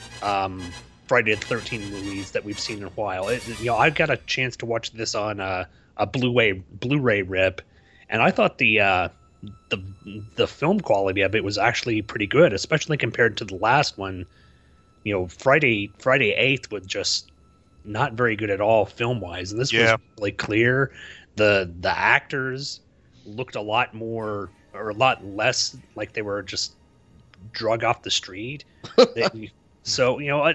um, Friday the thirteenth movies that we've seen in a while. It, you know, I got a chance to watch this on a, a Blu-ray Blu-ray rip, and I thought the uh, the the film quality of it was actually pretty good, especially compared to the last one. You know, Friday Friday eighth was just not very good at all film wise, and this Yeah. was really clear. The the actors looked a lot more or a lot less like they were just drug off the street. They- so you know, I,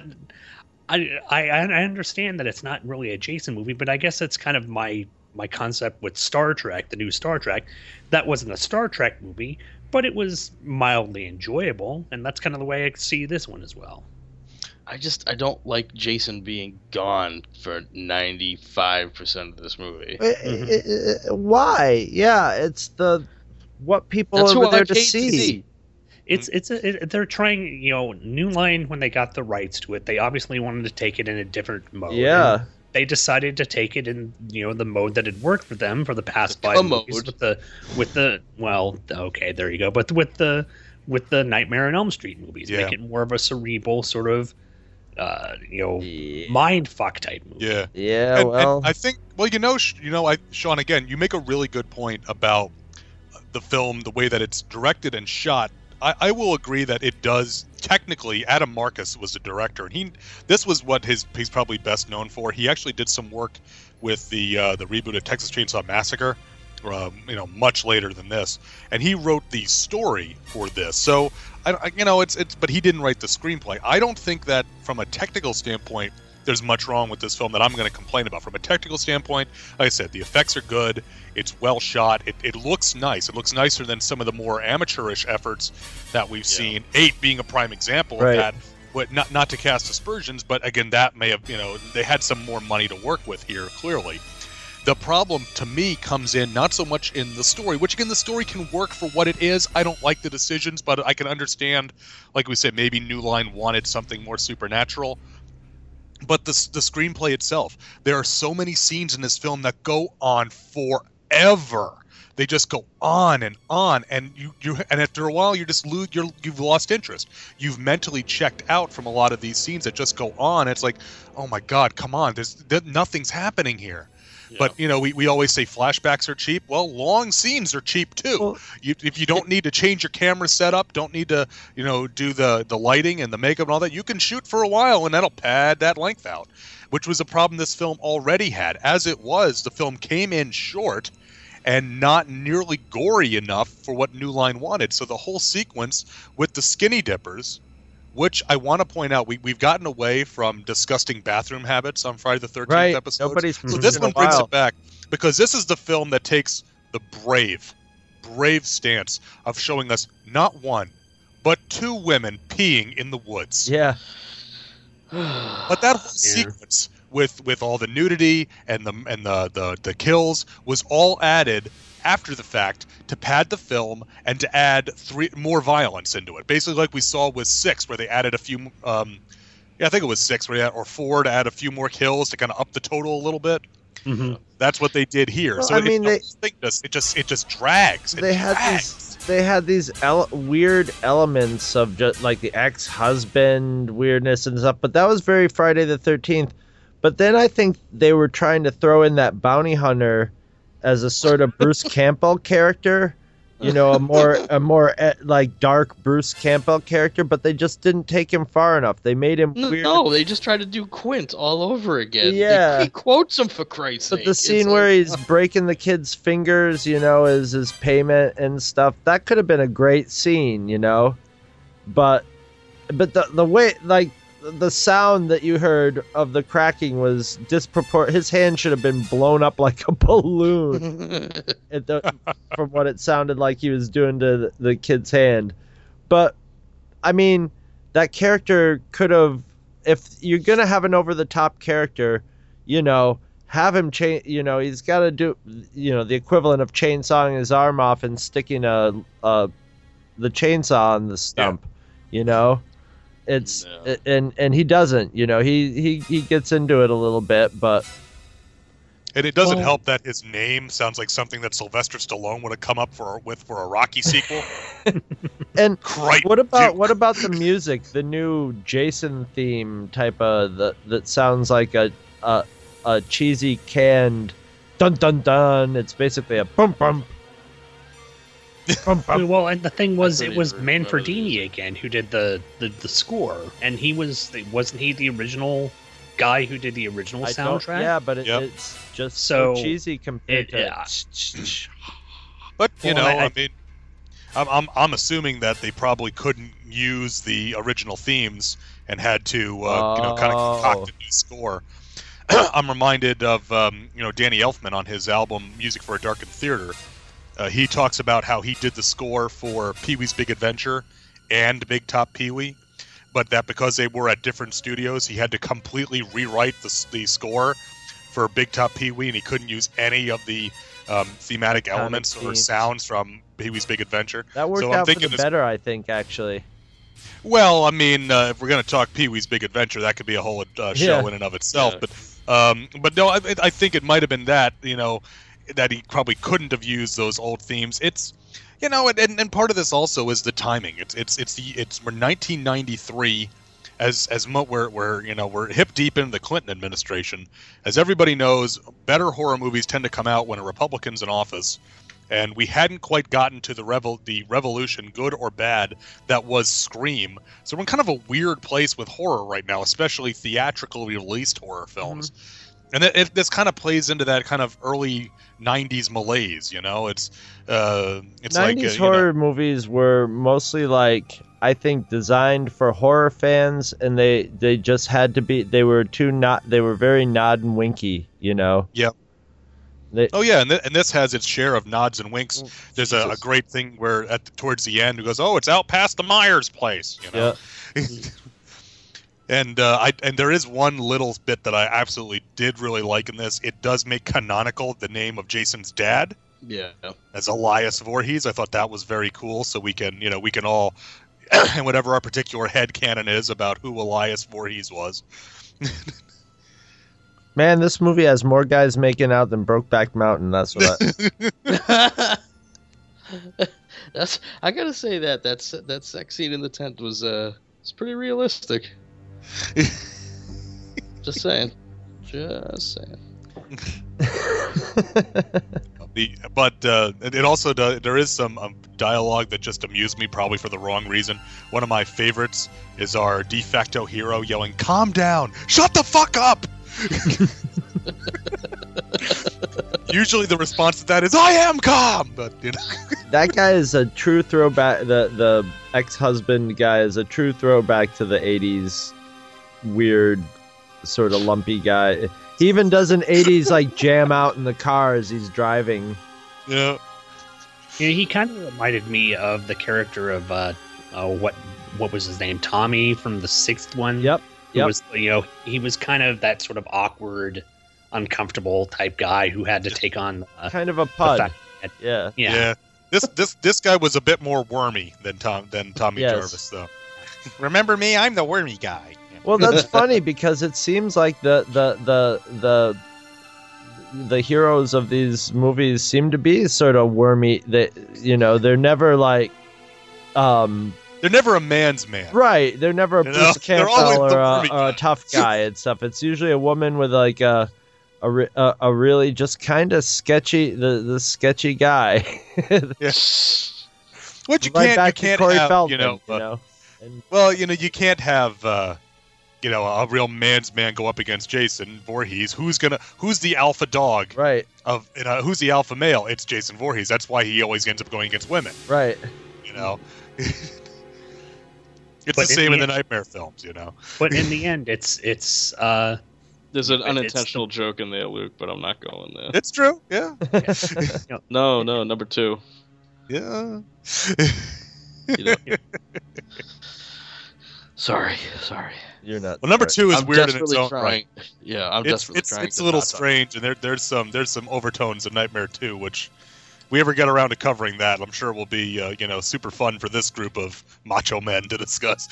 I I I understand that it's not really a Jason movie, but I guess that's kind of my my concept with Star Trek, the new Star Trek. That wasn't a Star Trek movie, but it was mildly enjoyable, and that's kind of the way I see this one as well. I just I don't like Jason being gone for ninety-five percent of this movie. Uh, uh, uh, Why? Yeah, it's the what people That's are who I there to came see. It's it's a, it, they're trying, you know, New Line, when they got the rights to it, they obviously wanted to take it in a different mode. Yeah. And they decided to take it in, you know, the mode that had worked for them for the past The five commode. movies with the with the well, okay, there you go, but with the with the Nightmare on Elm Street movies, Yeah. make it more of a cerebral sort of, uh, you know, Yeah. mind fuck type movie. Yeah. Yeah, and, well, and I think, well, you know, Sh- you know, I, Sean, again, you make a really good point about the film, the way that it's directed and shot. I, I will agree that it does technically. Adam Marcus was the director, and he this was what his he's probably best known for. He actually did some work with the uh, the reboot of Texas Chainsaw Massacre, um, you know, much later than this, and he wrote the story for this. So, I, I you know, it's it's, but he didn't write the screenplay. I don't think that from a technical standpoint, there's much wrong with this film that I'm going to complain about. From a technical standpoint, like I said, the effects are good. It's well shot. It, it looks nice. It looks nicer than some of the more amateurish efforts that we've seen. Eight being a prime example Right. of that. What, not not to cast aspersions, but again, that may have, you know, they had some more money to work with here, clearly. The problem to me comes in not so much in the story, which again, the story can work for what it is. I don't like the decisions, but I can understand, like we said, maybe New Line wanted something more supernatural. But the the screenplay itself, there are so many scenes in this film that go on forever. they just go on and on, and you you and after a while you just lose you're you've lost interest. You've mentally checked out from a lot of these scenes that just go on. It's like, oh my God, come on, there's there, nothing's happening here. Yeah. But you know, we, we always say flashbacks are cheap. Well, long scenes are cheap too. Well, you, if you don't need to change your camera setup, don't need to you know do the the lighting and the makeup and all that, you can shoot for a while and that'll pad that length out, which was a problem this film already had. As it was, the film came in short and not nearly gory enough for what New Line wanted. So the whole sequence with the skinny dippers, which I want to point out, we, we've gotten away from disgusting bathroom habits on Friday the thirteenth right. episode. Nobody's so this one brings it back, because this is the film that takes the brave, brave stance of showing us not one, but two women peeing in the woods. Yeah. But that whole yeah. sequence with with all the nudity and the and the, the the kills was all added after the fact to pad the film and to add three more violence into it. Basically, like we saw with Six, where they added a few. Um, yeah, I think it was Six, where they had, or Four, to add a few more kills to kind of up the total a little bit. Mm-hmm. That's what they did here. Well, so I it, mean, it, they, it just it just it just drags. It they drags. had these. They had these ele- weird elements of just like the ex-husband weirdness and stuff, but that was very Friday the thirteenth. But then I think they were trying to throw in that bounty hunter as a sort of Bruce Campbell character, you know, a more a more uh, like dark Bruce Campbell character, but they just didn't take him far enough. They made him no, weird. No, they just tried to do Quint all over again. Yeah, they, he quotes him for Christ's but sake. the scene it's where like, he's breaking the kid's fingers, you know, as his payment and stuff, that could have been a great scene, you know, but but the the way like. The sound that you heard of the cracking was disproportionate. His hand should have been blown up like a balloon the, from what it sounded like he was doing to the, the kid's hand. But, I mean, that character could have... If you're going to have an over-the-top character, you know, have him... Cha- you know, he's got to do, you know, the equivalent of chainsawing his arm off and sticking a, a the chainsaw on the stump, yeah. you know? It's no. and and he doesn't, you know, he, he he gets into it a little bit, but and it doesn't well, help that his name sounds like something that Sylvester Stallone would have come up for with for a Rocky sequel. And Christ, what about dude. what about the music, the new Jason theme type of that that sounds like a a, a cheesy canned dun dun dun. It's basically a bump bump. Well, and the thing was, it was Manfredini again who did the, the, the score, and he was wasn't he the original guy who did the original I soundtrack? Yeah, but it, yep. it's just so, so cheesy compared it, to. Yeah. But you well, know, I, I mean, I'm, I'm I'm assuming that they probably couldn't use the original themes and had to uh, oh. you know kind of concoct a new score. I'm reminded of um, you know Danny Elfman on his album Music for a Darkened Theater. Uh, he talks about how he did the score for Pee-wee's Big Adventure and Big Top Pee-wee, but that because they were at different studios, he had to completely rewrite the, the score for Big Top Pee-wee, and he couldn't use any of the um, thematic elements or sounds from Pee-wee's Big Adventure. That worked so out I'm for the this, better, I think, actually. Well, I mean, uh, if we're going to talk Pee-wee's Big Adventure, that could be a whole uh, show yeah. in and of itself. Yeah. But um, but no, I, I think it might have been that, you know, that he probably couldn't have used those old themes. It's, you know, and, and part of this also is the timing. It's it's it's the it's we're nineteen ninety-three, as as mo- we're we're you know we're hip deep into the Clinton administration. As everybody knows, better horror movies tend to come out when a Republican's in office, and we hadn't quite gotten to the revel the revolution, good or bad, that was Scream. So we're in kind of a weird place with horror right now, especially theatrically released horror films. Mm-hmm. And it, it, this kind of plays into that kind of early nineties malaise, you know. It's uh, it's nineties like uh, horror know, movies were mostly like I think designed for horror fans, and they they just had to be. They were too not. They were very nod and winky, you know. Yep. They, oh yeah, and, th- and this has its share of nods and winks. There's a, a great thing where at the, towards the end, it goes, "Oh, it's out past the Myers place," you know. Yeah. And uh, I and there is one little bit that I absolutely did really like in this. It does make canonical the name of Jason's dad. Yeah. As Elias Voorhees. I thought that was very cool. So we can, you know, we can all, and whatever our particular headcanon is about who Elias Voorhees was. Man, this movie has more guys making out than Brokeback Mountain. That's what I... That's I gotta say that that's that sex scene in the tent was uh was pretty realistic. Just saying, just saying. The, but uh, it also does, there is some um, dialogue that just amused me, probably for the wrong reason. One of my favorites is our de facto hero yelling, "Calm down! Shut the fuck up!" Usually the response to that is, "I am calm!" But, you know. That guy is a true throwback. The, the ex-husband guy is a true throwback to the eighties weird, sort of lumpy guy. He even does an eighties like jam out in the car as he's driving. Yeah. You know, he kind of reminded me of the character of uh, uh, what what was his name, Tommy from the sixth one. Yep. Who Yep. was, you know, he was kind of that sort of awkward, uncomfortable type guy who had to take on uh, Kind of a the pud. fact that- Yeah. yeah. Yeah. This this this guy was a bit more wormy than Tom than Tommy Yes. Jarvis, though. Remember me? I'm the wormy guy. Well, that's funny because it seems like the the the the the heroes of these movies seem to be sort of wormy. That you know, they're never like, um, They're never a man's man. right. They're never a You Bruce know, they're always Campbell the or a, wormy or a guy. tough guy and stuff. It's usually a woman with like a a re- a, a really just kind of sketchy the the sketchy guy. Yeah. What you Right can't back you to can't Corey have, Feldman, you know, you uh, know? And, well, you know, you can't have uh, you know, a real man's man go up against Jason Voorhees. Who's gonna who's the alpha dog right, of you know, who's the alpha male? It's Jason Voorhees. That's why he always ends up going against women, right. you know. It's But the in same the in the end- Nightmare films, you know. But in the end, it's it's uh, There's an It's unintentional joke in there, Luke, but I'm not going there. It's true, yeah. No, no, number two. Yeah. You know. Sorry, sorry. You're not. Well, number right. two is I'm weird in its desperately own trying. right. Yeah, I'm It's desperately it's, trying. it's to a little not talk- strange, and there there's some there's some overtones in Nightmare two, which if we ever get around to covering that, I'm sure will be uh, you know super fun for this group of macho men to discuss.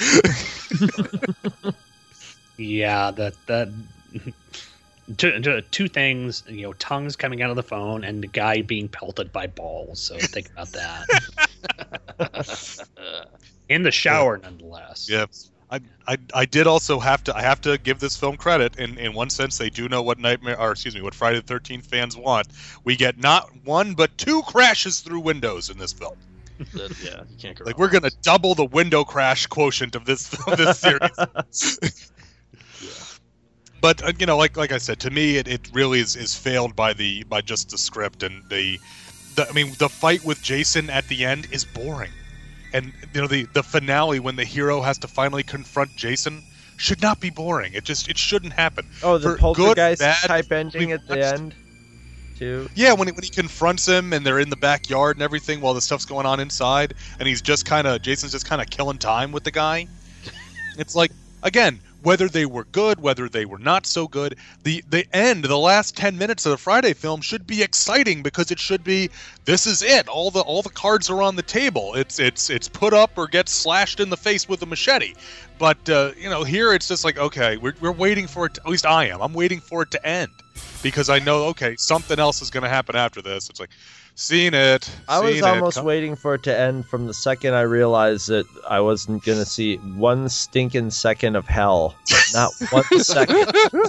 yeah, that that two, two- two things, you know, tongues coming out of the phone and the guy being pelted by balls. So think about that. In the shower, nonetheless. Yeah. I, I I did also have to I have to give this film credit in, in one sense. They do know what Nightmare or excuse me what Friday the thirteenth fans want. We get not one but two crashes through windows in this film. That- yeah, you can't go Like wrong. we're gonna double the window crash quotient of this of this series. But uh, you know, like like I said, to me, it, it really is, is failed by the by just the script and the, the I mean, the fight with Jason at the end is boring, and you know the the finale when the hero has to finally confront Jason should not be boring. It just it shouldn't happen. Oh, the For poltergeist good, bad, type ending we at the watched- end, too. Yeah, when he, when he confronts him and they're in the backyard and everything while the stuff's going on inside, and he's just kind of Jason's just kind of killing time with the guy. It's like again. Whether they were good, whether they were not so good, the the end, the last ten minutes of the Friday film should be exciting because it should be this is it. All the all the cards are on the table. It's it's it's put up or gets slashed in the face with a machete. But uh, you know, here it's just like okay, we're we're waiting for it. To, at least I am. I'm waiting for it to end because I know okay, something else is going to happen after this. It's like seen it. I was seen almost it. Come- waiting for it to end from the second I realized that I wasn't going to see one stinking second of hell. Not one second.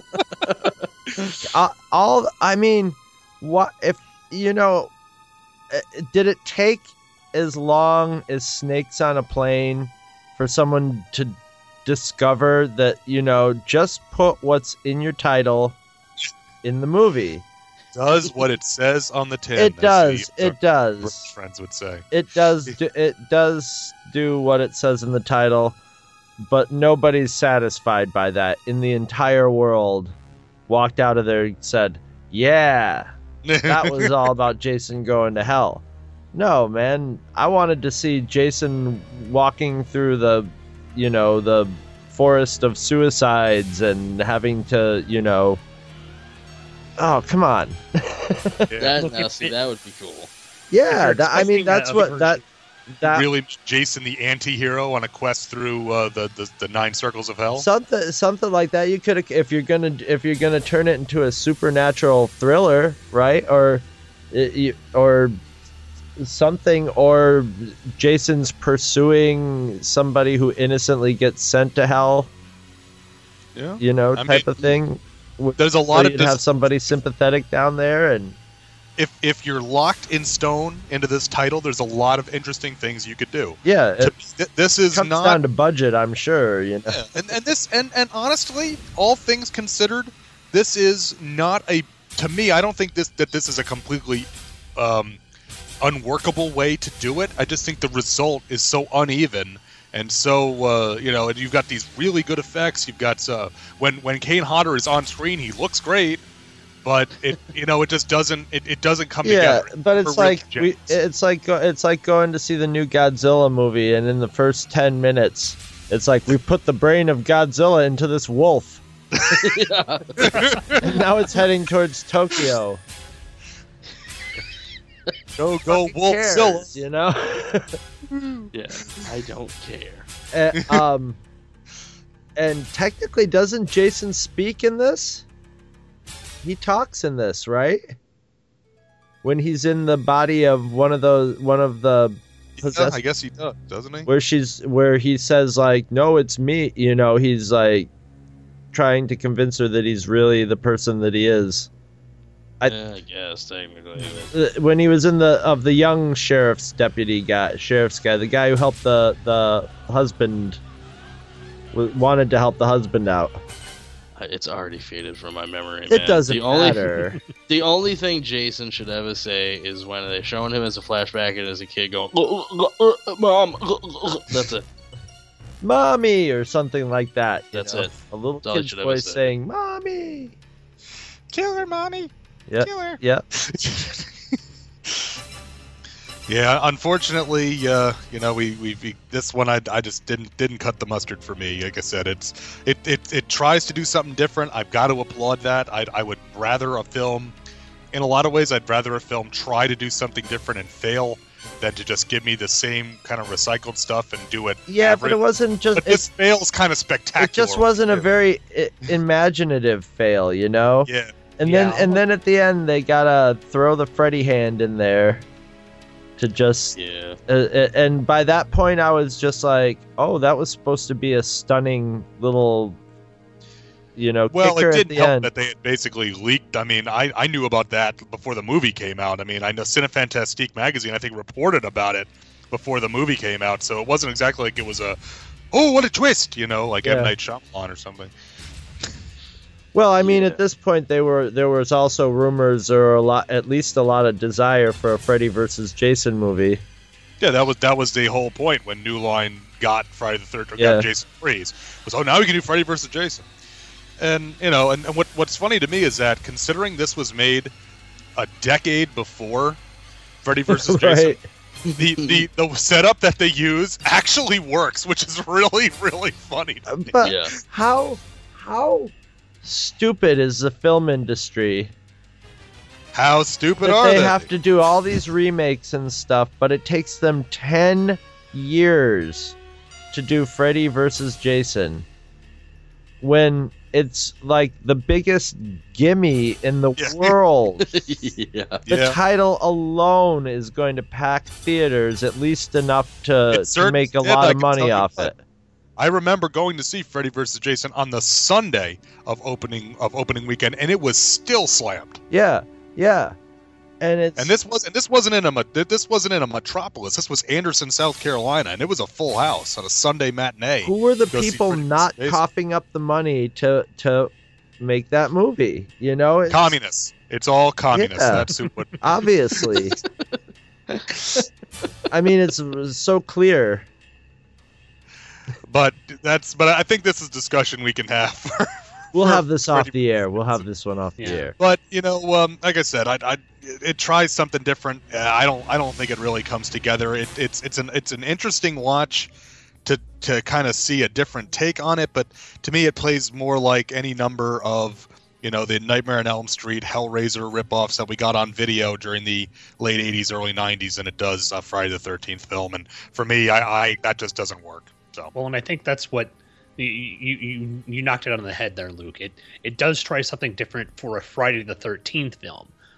uh, all I mean, what if you know? uh, Did it take as long as Snakes on a Plane for someone to discover that you know just put what's in your title in the movie? does what it says on the tin. It as does. the It does. British friends would say. It does. Do, it does do what it says in the title, but nobody's satisfied by that in the entire world. Walked out of there and said, "Yeah, that was all about Jason going to hell." No, man, I wanted to see Jason walking through the, you know, the forest of suicides and having to, you know. Oh, come on. That, Look, now, if see, it- that would be cool. Yeah, you're that, I mean expecting that's a- a what version- that that really Jason the anti-hero on a quest through uh, the, the the nine circles of hell. something something like that. You could if you're gonna if you're gonna turn it into a supernatural thriller, right? Or it- you- or something, or Jason's pursuing somebody who innocently gets sent to hell. Yeah, you know, I type mean, of thing. There's a lot so of you'd dis- have somebody sympathetic down there, and if if you're locked in stone into this title, there's a lot of interesting things you could do. yeah, To it me, th- this is comes not down to budget, I'm sure. You know, Yeah, and and this and and honestly, all things considered, this is not a. To me, I don't think this that this is a completely um, unworkable way to do it. I just think the result is so uneven and so uh, you know. And you've got these really good effects. You've got uh, when when Kane Hodder is on screen, he looks great, but it you know it just doesn't it, it doesn't come yeah, together. but it's for real like we, gems. it's like go- it's like going to see the new Godzilla movie, and in the first ten minutes, it's like we put the brain of Godzilla into this wolf. Yeah. And now it's heading towards Tokyo. go go Wolfzilla. You know. Yeah, I don't care. and, um, and technically, doesn't Jason speak in this? He talks in this, right? When he's in the body of one of those, one of the Yeah, possessed, I guess he does, doesn't he? where she's, where he says like, "No, it's me." You know, he's like trying to convince her that he's really the person that he is. I- Yeah, I guess technically. Uh, When he was in the of the young sheriff's deputy guy, sheriff's guy, the guy who helped the the husband, w- wanted to help the husband out. But It's already faded from my memory. It man. doesn't the only, matter. The only thing Jason should ever say is when they're showing him as a flashback and as a kid going, "Mom," that's it. Mommy, or something like that. you That's know? it. A little That's all you kid's should ever voice say. saying, "Mommy." Kill her, mommy. Yeah, Kill her. yeah. Yeah, unfortunately, uh, you know, we, we, we this one I, I just didn't didn't cut the mustard for me. Like I said, it's it, it, it tries to do something different. I've got to applaud that. I I would rather a film, in a lot of ways, I'd rather a film try to do something different and fail than to just give me the same kind of recycled stuff and do it. Yeah, average. but it wasn't just. But It, this fails kind of spectacular. it just wasn't a very I- imaginative fail, you know. Yeah. And Yeah. then and then at the end they gotta throw the Freddy hand in there to just. Yeah. Uh, uh, and by that point, I was just like, "Oh, that was supposed to be a stunning little, you know, Well, kicker it at didn't the help end." that they had basically leaked. I mean, I, I knew about that before the movie came out. I mean, I know Cinefantastique magazine, I think, reported about it before the movie came out. So it wasn't exactly like it was a, oh, what a twist, you know, like Yeah. M. Night Shyamalan or something. Well, I mean, Yeah. at this point, they were there was also rumors or a lot, at least a lot of desire for a Freddy versus Jason movie. Yeah, that was that was the whole point when New Line got Friday the thirteenth, or Yeah. got Jason Freeze. Was, oh, now we can do Freddy versus Jason. And, you know, and, and what what's funny to me is that considering this was made a decade before Freddy versus Jason, Right. the, the the setup that they use actually works, which is really really funny to me. But Yeah. how how stupid is the film industry How stupid that are they they? have to do all these remakes and stuff, but it takes them ten years to do Freddy versus Jason when it's like the biggest gimme in the Yeah. world. Yeah. The Yeah. title alone is going to pack theaters at least enough to, It to certainly make a did, lot I of can money tell you off that. it. I remember going to see Freddy versus Jason on the Sunday of opening of opening weekend, and it was still slammed. Yeah, yeah. And it's And this was and this wasn't in a me- this wasn't in a metropolis. This was Anderson, South Carolina, and it was a full house on a Sunday matinee. who were the Go see people Freddy not versus Jason. coughing up the money to to make that movie? You know, it's, Communists. It's all communists. Yeah. That's who what obviously. I mean, it's, it's so clear. But that's but I think this is discussion we can have. For, We'll for have this off Freddy the air. We'll have this one off Yeah. the air. But you know, um, like I said, I, I it, it tries something different. Uh, I don't I don't think it really comes together. It, it's it's an it's an interesting watch to to kind of see a different take on it. But to me, it plays more like any number of you know the Nightmare on Elm Street, Hellraiser ripoffs that we got on video during the late eighties, early nineties, than it does a Friday the thirteenth film. And for me, I, I that just doesn't work. So Well, and I think that's what you, you you you knocked it on the head there, Luke. It it does try something different for a Friday the thirteenth film,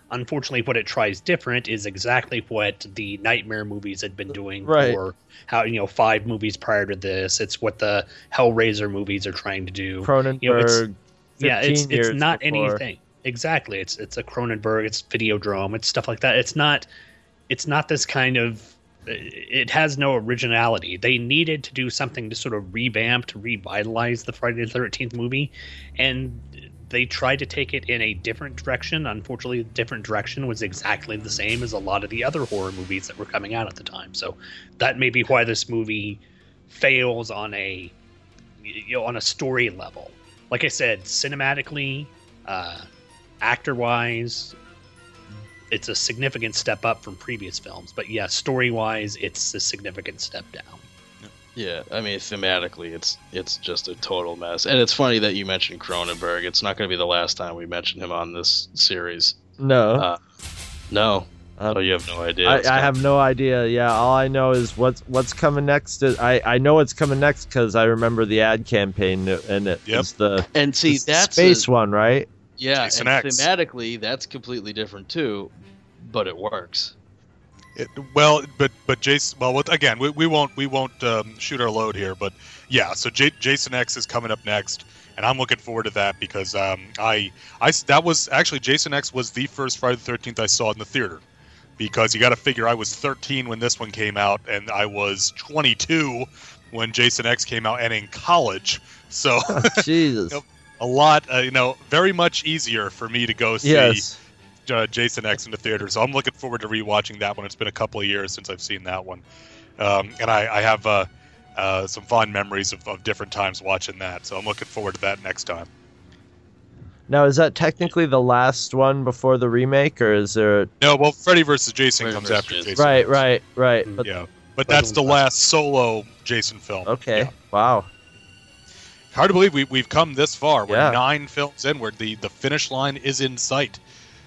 Unfortunately, what it tries different is exactly what the Nightmare movies had been doing Right. for how you know five movies prior to this. It's what the Hellraiser movies are trying to do. Cronenberg. You know, it's, yeah, it's fifteen years it's not before. anything. Exactly, it's it's a Cronenberg, it's Videodrome, it's stuff like that. It's not it's not this kind of. It has no originality. They needed to do something to sort of revamp, to revitalize the Friday the thirteenth movie, and they tried to take it in a different direction. Unfortunately, the different direction was exactly the same as a lot of the other horror movies that were coming out at the time. So that may be why this movie fails on a you know on a story level. Like I said, cinematically, uh, actor-wise, it's a significant step up from previous films. But yeah, story-wise, it's a significant step down. Yeah, I mean, thematically, it's it's just a total mess. And it's funny that you mentioned Cronenberg. It's not going to be the last time we mention him on this series. No. Uh, no. Um, oh, you have no idea. I, It's I coming. have no idea. Yeah, all I know is what's what's coming next. Is, I I know it's coming next because I remember the ad campaign and it Yep. was the And see, the that's space a- one, right? Yeah, Jason and X. thematically, that's completely different too, but it works. It, well, but but Jason. Well, what- again, we, we won't we won't um, shoot our load here, but yeah. So J- Jason X is coming up next, and I'm looking forward to that because um, I I that was actually Jason X was the first Friday the thirteenth I saw in the theater, because you got to figure I was thirteen when this one came out, and I was twenty-two when Jason X came out, and in college. So Jesus. Yep. a lot, uh, you know, very much easier for me to go see. Yes. Uh, Jason X in the theater, so I'm looking forward to rewatching that one. It's been a couple of years since I've seen that one, um, and I, I have uh, uh, some fond memories of, of different times watching that. So I'm looking forward to that next time. Now, is that technically the last one before the remake, or is there? No, well, Freddy versus Jason Freddy comes versus after Jason. Jason. Right, X. right, right. But Yeah, but that's the last solo Jason film. okay, Yeah. wow. Hard to believe we we've come this far. We're Yeah. nine films in, where the, the finish line is in sight.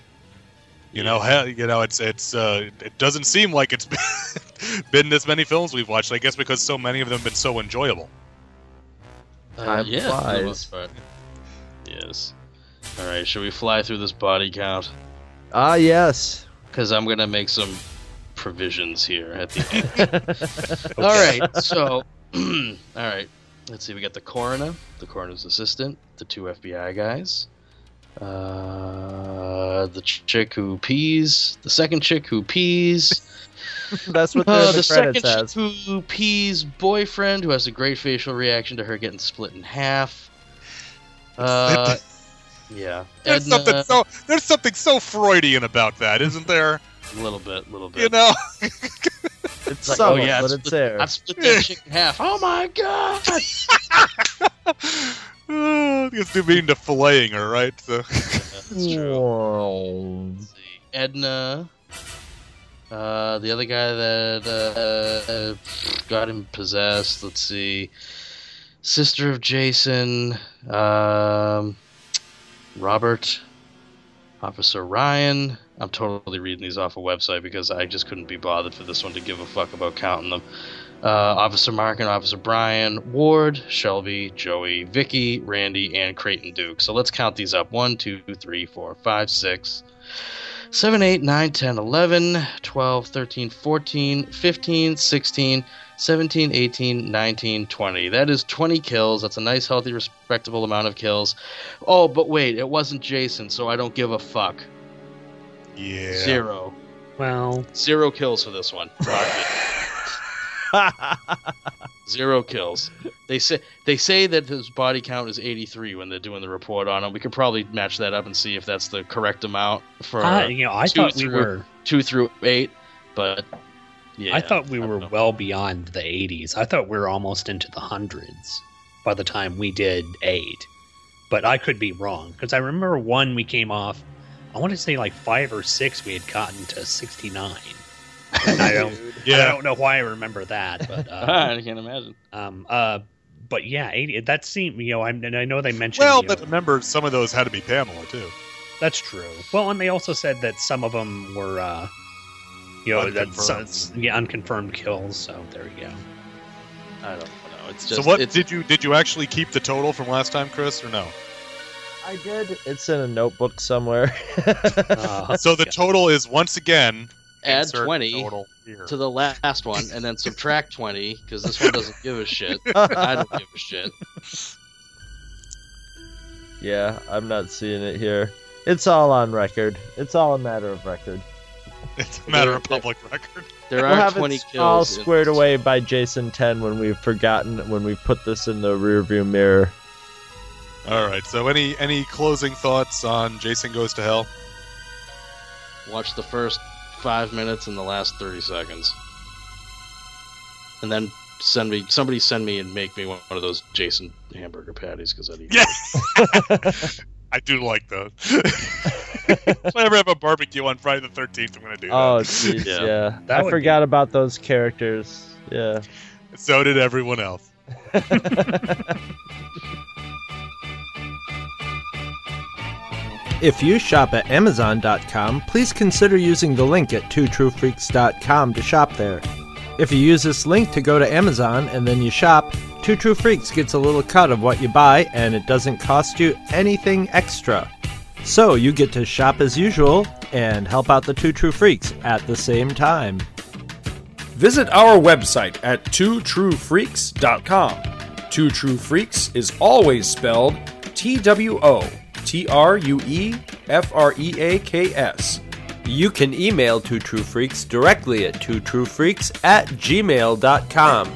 You know, hell, you know, it's it's uh, it doesn't seem like it's been, been this many films we've watched. I guess because so many of them have been so enjoyable. Uh, Time yeah, for the flies. most part. Yes. All right, should we fly through this body count? Ah, yes. Because I'm gonna make some provisions here at the end. All right, so all right, let's see. We got the coroner, the coroner's assistant, the two F B I guys, uh, the ch- chick who pees, the second chick who pees, That's what the, uh, the the second credit chick says. who pees boyfriend, who has a great facial reaction to her getting split in half. Uh, yeah, There's Edna- something so there's something so Freudian about that, isn't there? a little bit, little bit. You know. It's It's like, subtle, oh yeah, but I it's split, there. I split that chick in half. Oh my god! Uh, it's due mean to filleting her, right? So. That's true. Whoa. Let's see. Edna, uh, the other guy that uh, uh, got him possessed. Let's see, sister of Jason, um, Robert, Officer Ryan. I'm totally reading these off a website because I just couldn't be bothered for this one to give a fuck about counting them. Uh, Officer Mark and Officer Brian, Ward, Shelby, Joey, Vicky, Randy, and Creighton Duke. So let's count these up. one, two, three, four, five, six, seven, eight, nine, ten, eleven, twelve, thirteen, fourteen, fifteen, sixteen, seventeen, eighteen, nineteen, twenty. That is twenty kills. That's a nice, healthy, respectable amount of kills. Oh, but wait, it wasn't Jason, so I don't give a fuck. Yeah. Zero. Well, Zero kills for this one. Fuck it. Zero kills. They say they say that his body count is eighty-three when they're doing the report on him. We could probably match that up and see if that's the correct amount for I, you know, I two thought we through- were. two through eight. But yeah, I thought we don't were know. well beyond the eighties. I thought we were almost into the hundreds by the time we did eight. But I could be wrong because I remember one we came off. I want to say like five or six. We had gotten to sixty-nine. And I don't. Yeah. I don't know why I remember that, but uh, I can't imagine. um, uh, but yeah, eighty. That seemed, you know, I, and I know they mentioned. Well, you but know, remember, some of those had to be Pamela too. that's true. Well, and they also said that some of them were, uh, you know, that Unconfirmed. some, yeah, unconfirmed kills. So there you go. I don't know. It's just so what it's, did you did you actually keep the total from last time, Chris, or no? I I did. It's in a notebook somewhere. Uh, So the total is once again Add insert twenty total here. to the last one, and then subtract twenty, because this one doesn't give a shit. I don't give a shit. Yeah, I'm not seeing it here. It's all on record. It's all a matter of record. It's a matter of public record. There We'll are have twenty it kills. all in squared this. away by Jason ten when we've forgotten, when we put this in the rearview mirror. All right. So any any closing thoughts on Jason Goes to Hell? Watch the first five minutes and the last thirty seconds, and then send me somebody send me and make me one of those Jason hamburger patties because I'd eat. Yeah. I do like those. If I ever have a barbecue on Friday the thirteenth, I'm going to do that. Oh, jeez, Yeah. yeah. That I would forgot about those characters. Yeah. So did everyone else. If you shop at Amazon dot com, please consider using the link at two true freaks dot com to shop there. If you use this link to go to Amazon and then you shop, Two True Freaks gets a little cut of what you buy, and it doesn't cost you anything extra. So you get to shop as usual and help out the Two True Freaks at the same time. Visit our website at two true freaks dot com. Two True Freaks is always spelled T W O T R U E F R E A K S. You can email Two True Freaks directly at two true freaks at gmail dot com.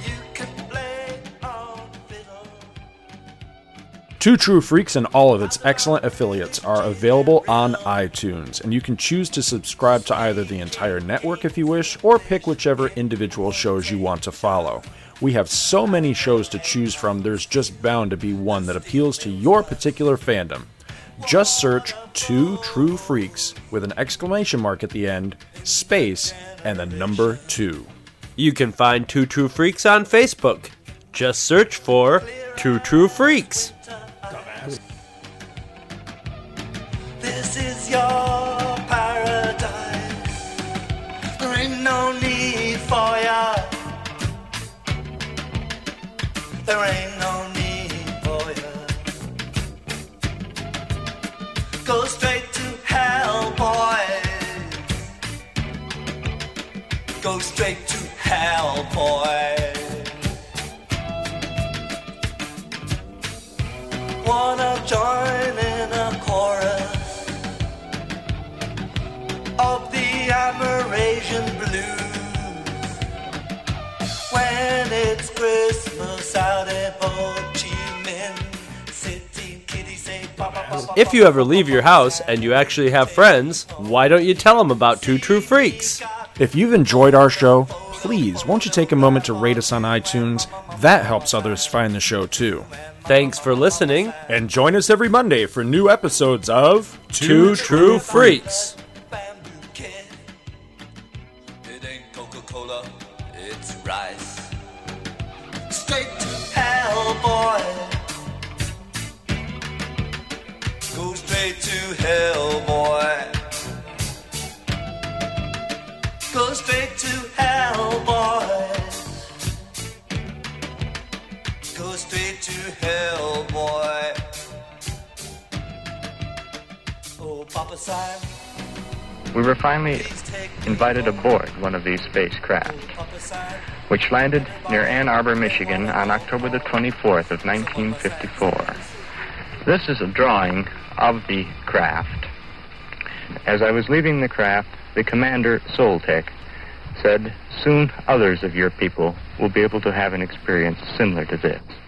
Two True Freaks and all of its excellent affiliates are available on iTunes, and you can choose to subscribe to either the entire network if you wish, or pick whichever individual shows you want to follow. We have so many shows to choose from, there's just bound to be one that appeals to your particular fandom. Just search Two True Freaks with an exclamation mark at the end, space, and the number two. You can find Two True Freaks on Facebook. Just search for Two True Freaks. This is your paradise. There ain't no need for ya. There ain't no need for ya. Go straight to hell, boys. Go straight to hell, boys. Wanna join in a chorus of the Amerasian blues when it's Christmas out in Ho Chi Minh City. Kitty say ba ba ba ba. If you ever leave your house and you actually have friends, why don't you tell them about Two True Freaks? If you've enjoyed our show, please won't you take a moment to rate us on iTunes? That helps others find the show too. Thanks for listening. And join us every Monday for new episodes of Two True Freaks. Bamboo Kid. It ain't Coca-Cola, it's rice. Straight to hell, boy. Go straight to hell, boy. Go straight to hell, boy. Go straight to hell, boy. Oh, Papa Simon. We were finally invited aboard one of these spacecraft, which landed near Ann Arbor, Michigan on October the twenty-fourth of nineteen fifty-four. This is a drawing of the craft. As I was leaving the craft, the commander, Soltec, said, "Soon others of your people will be able to have an experience similar to this."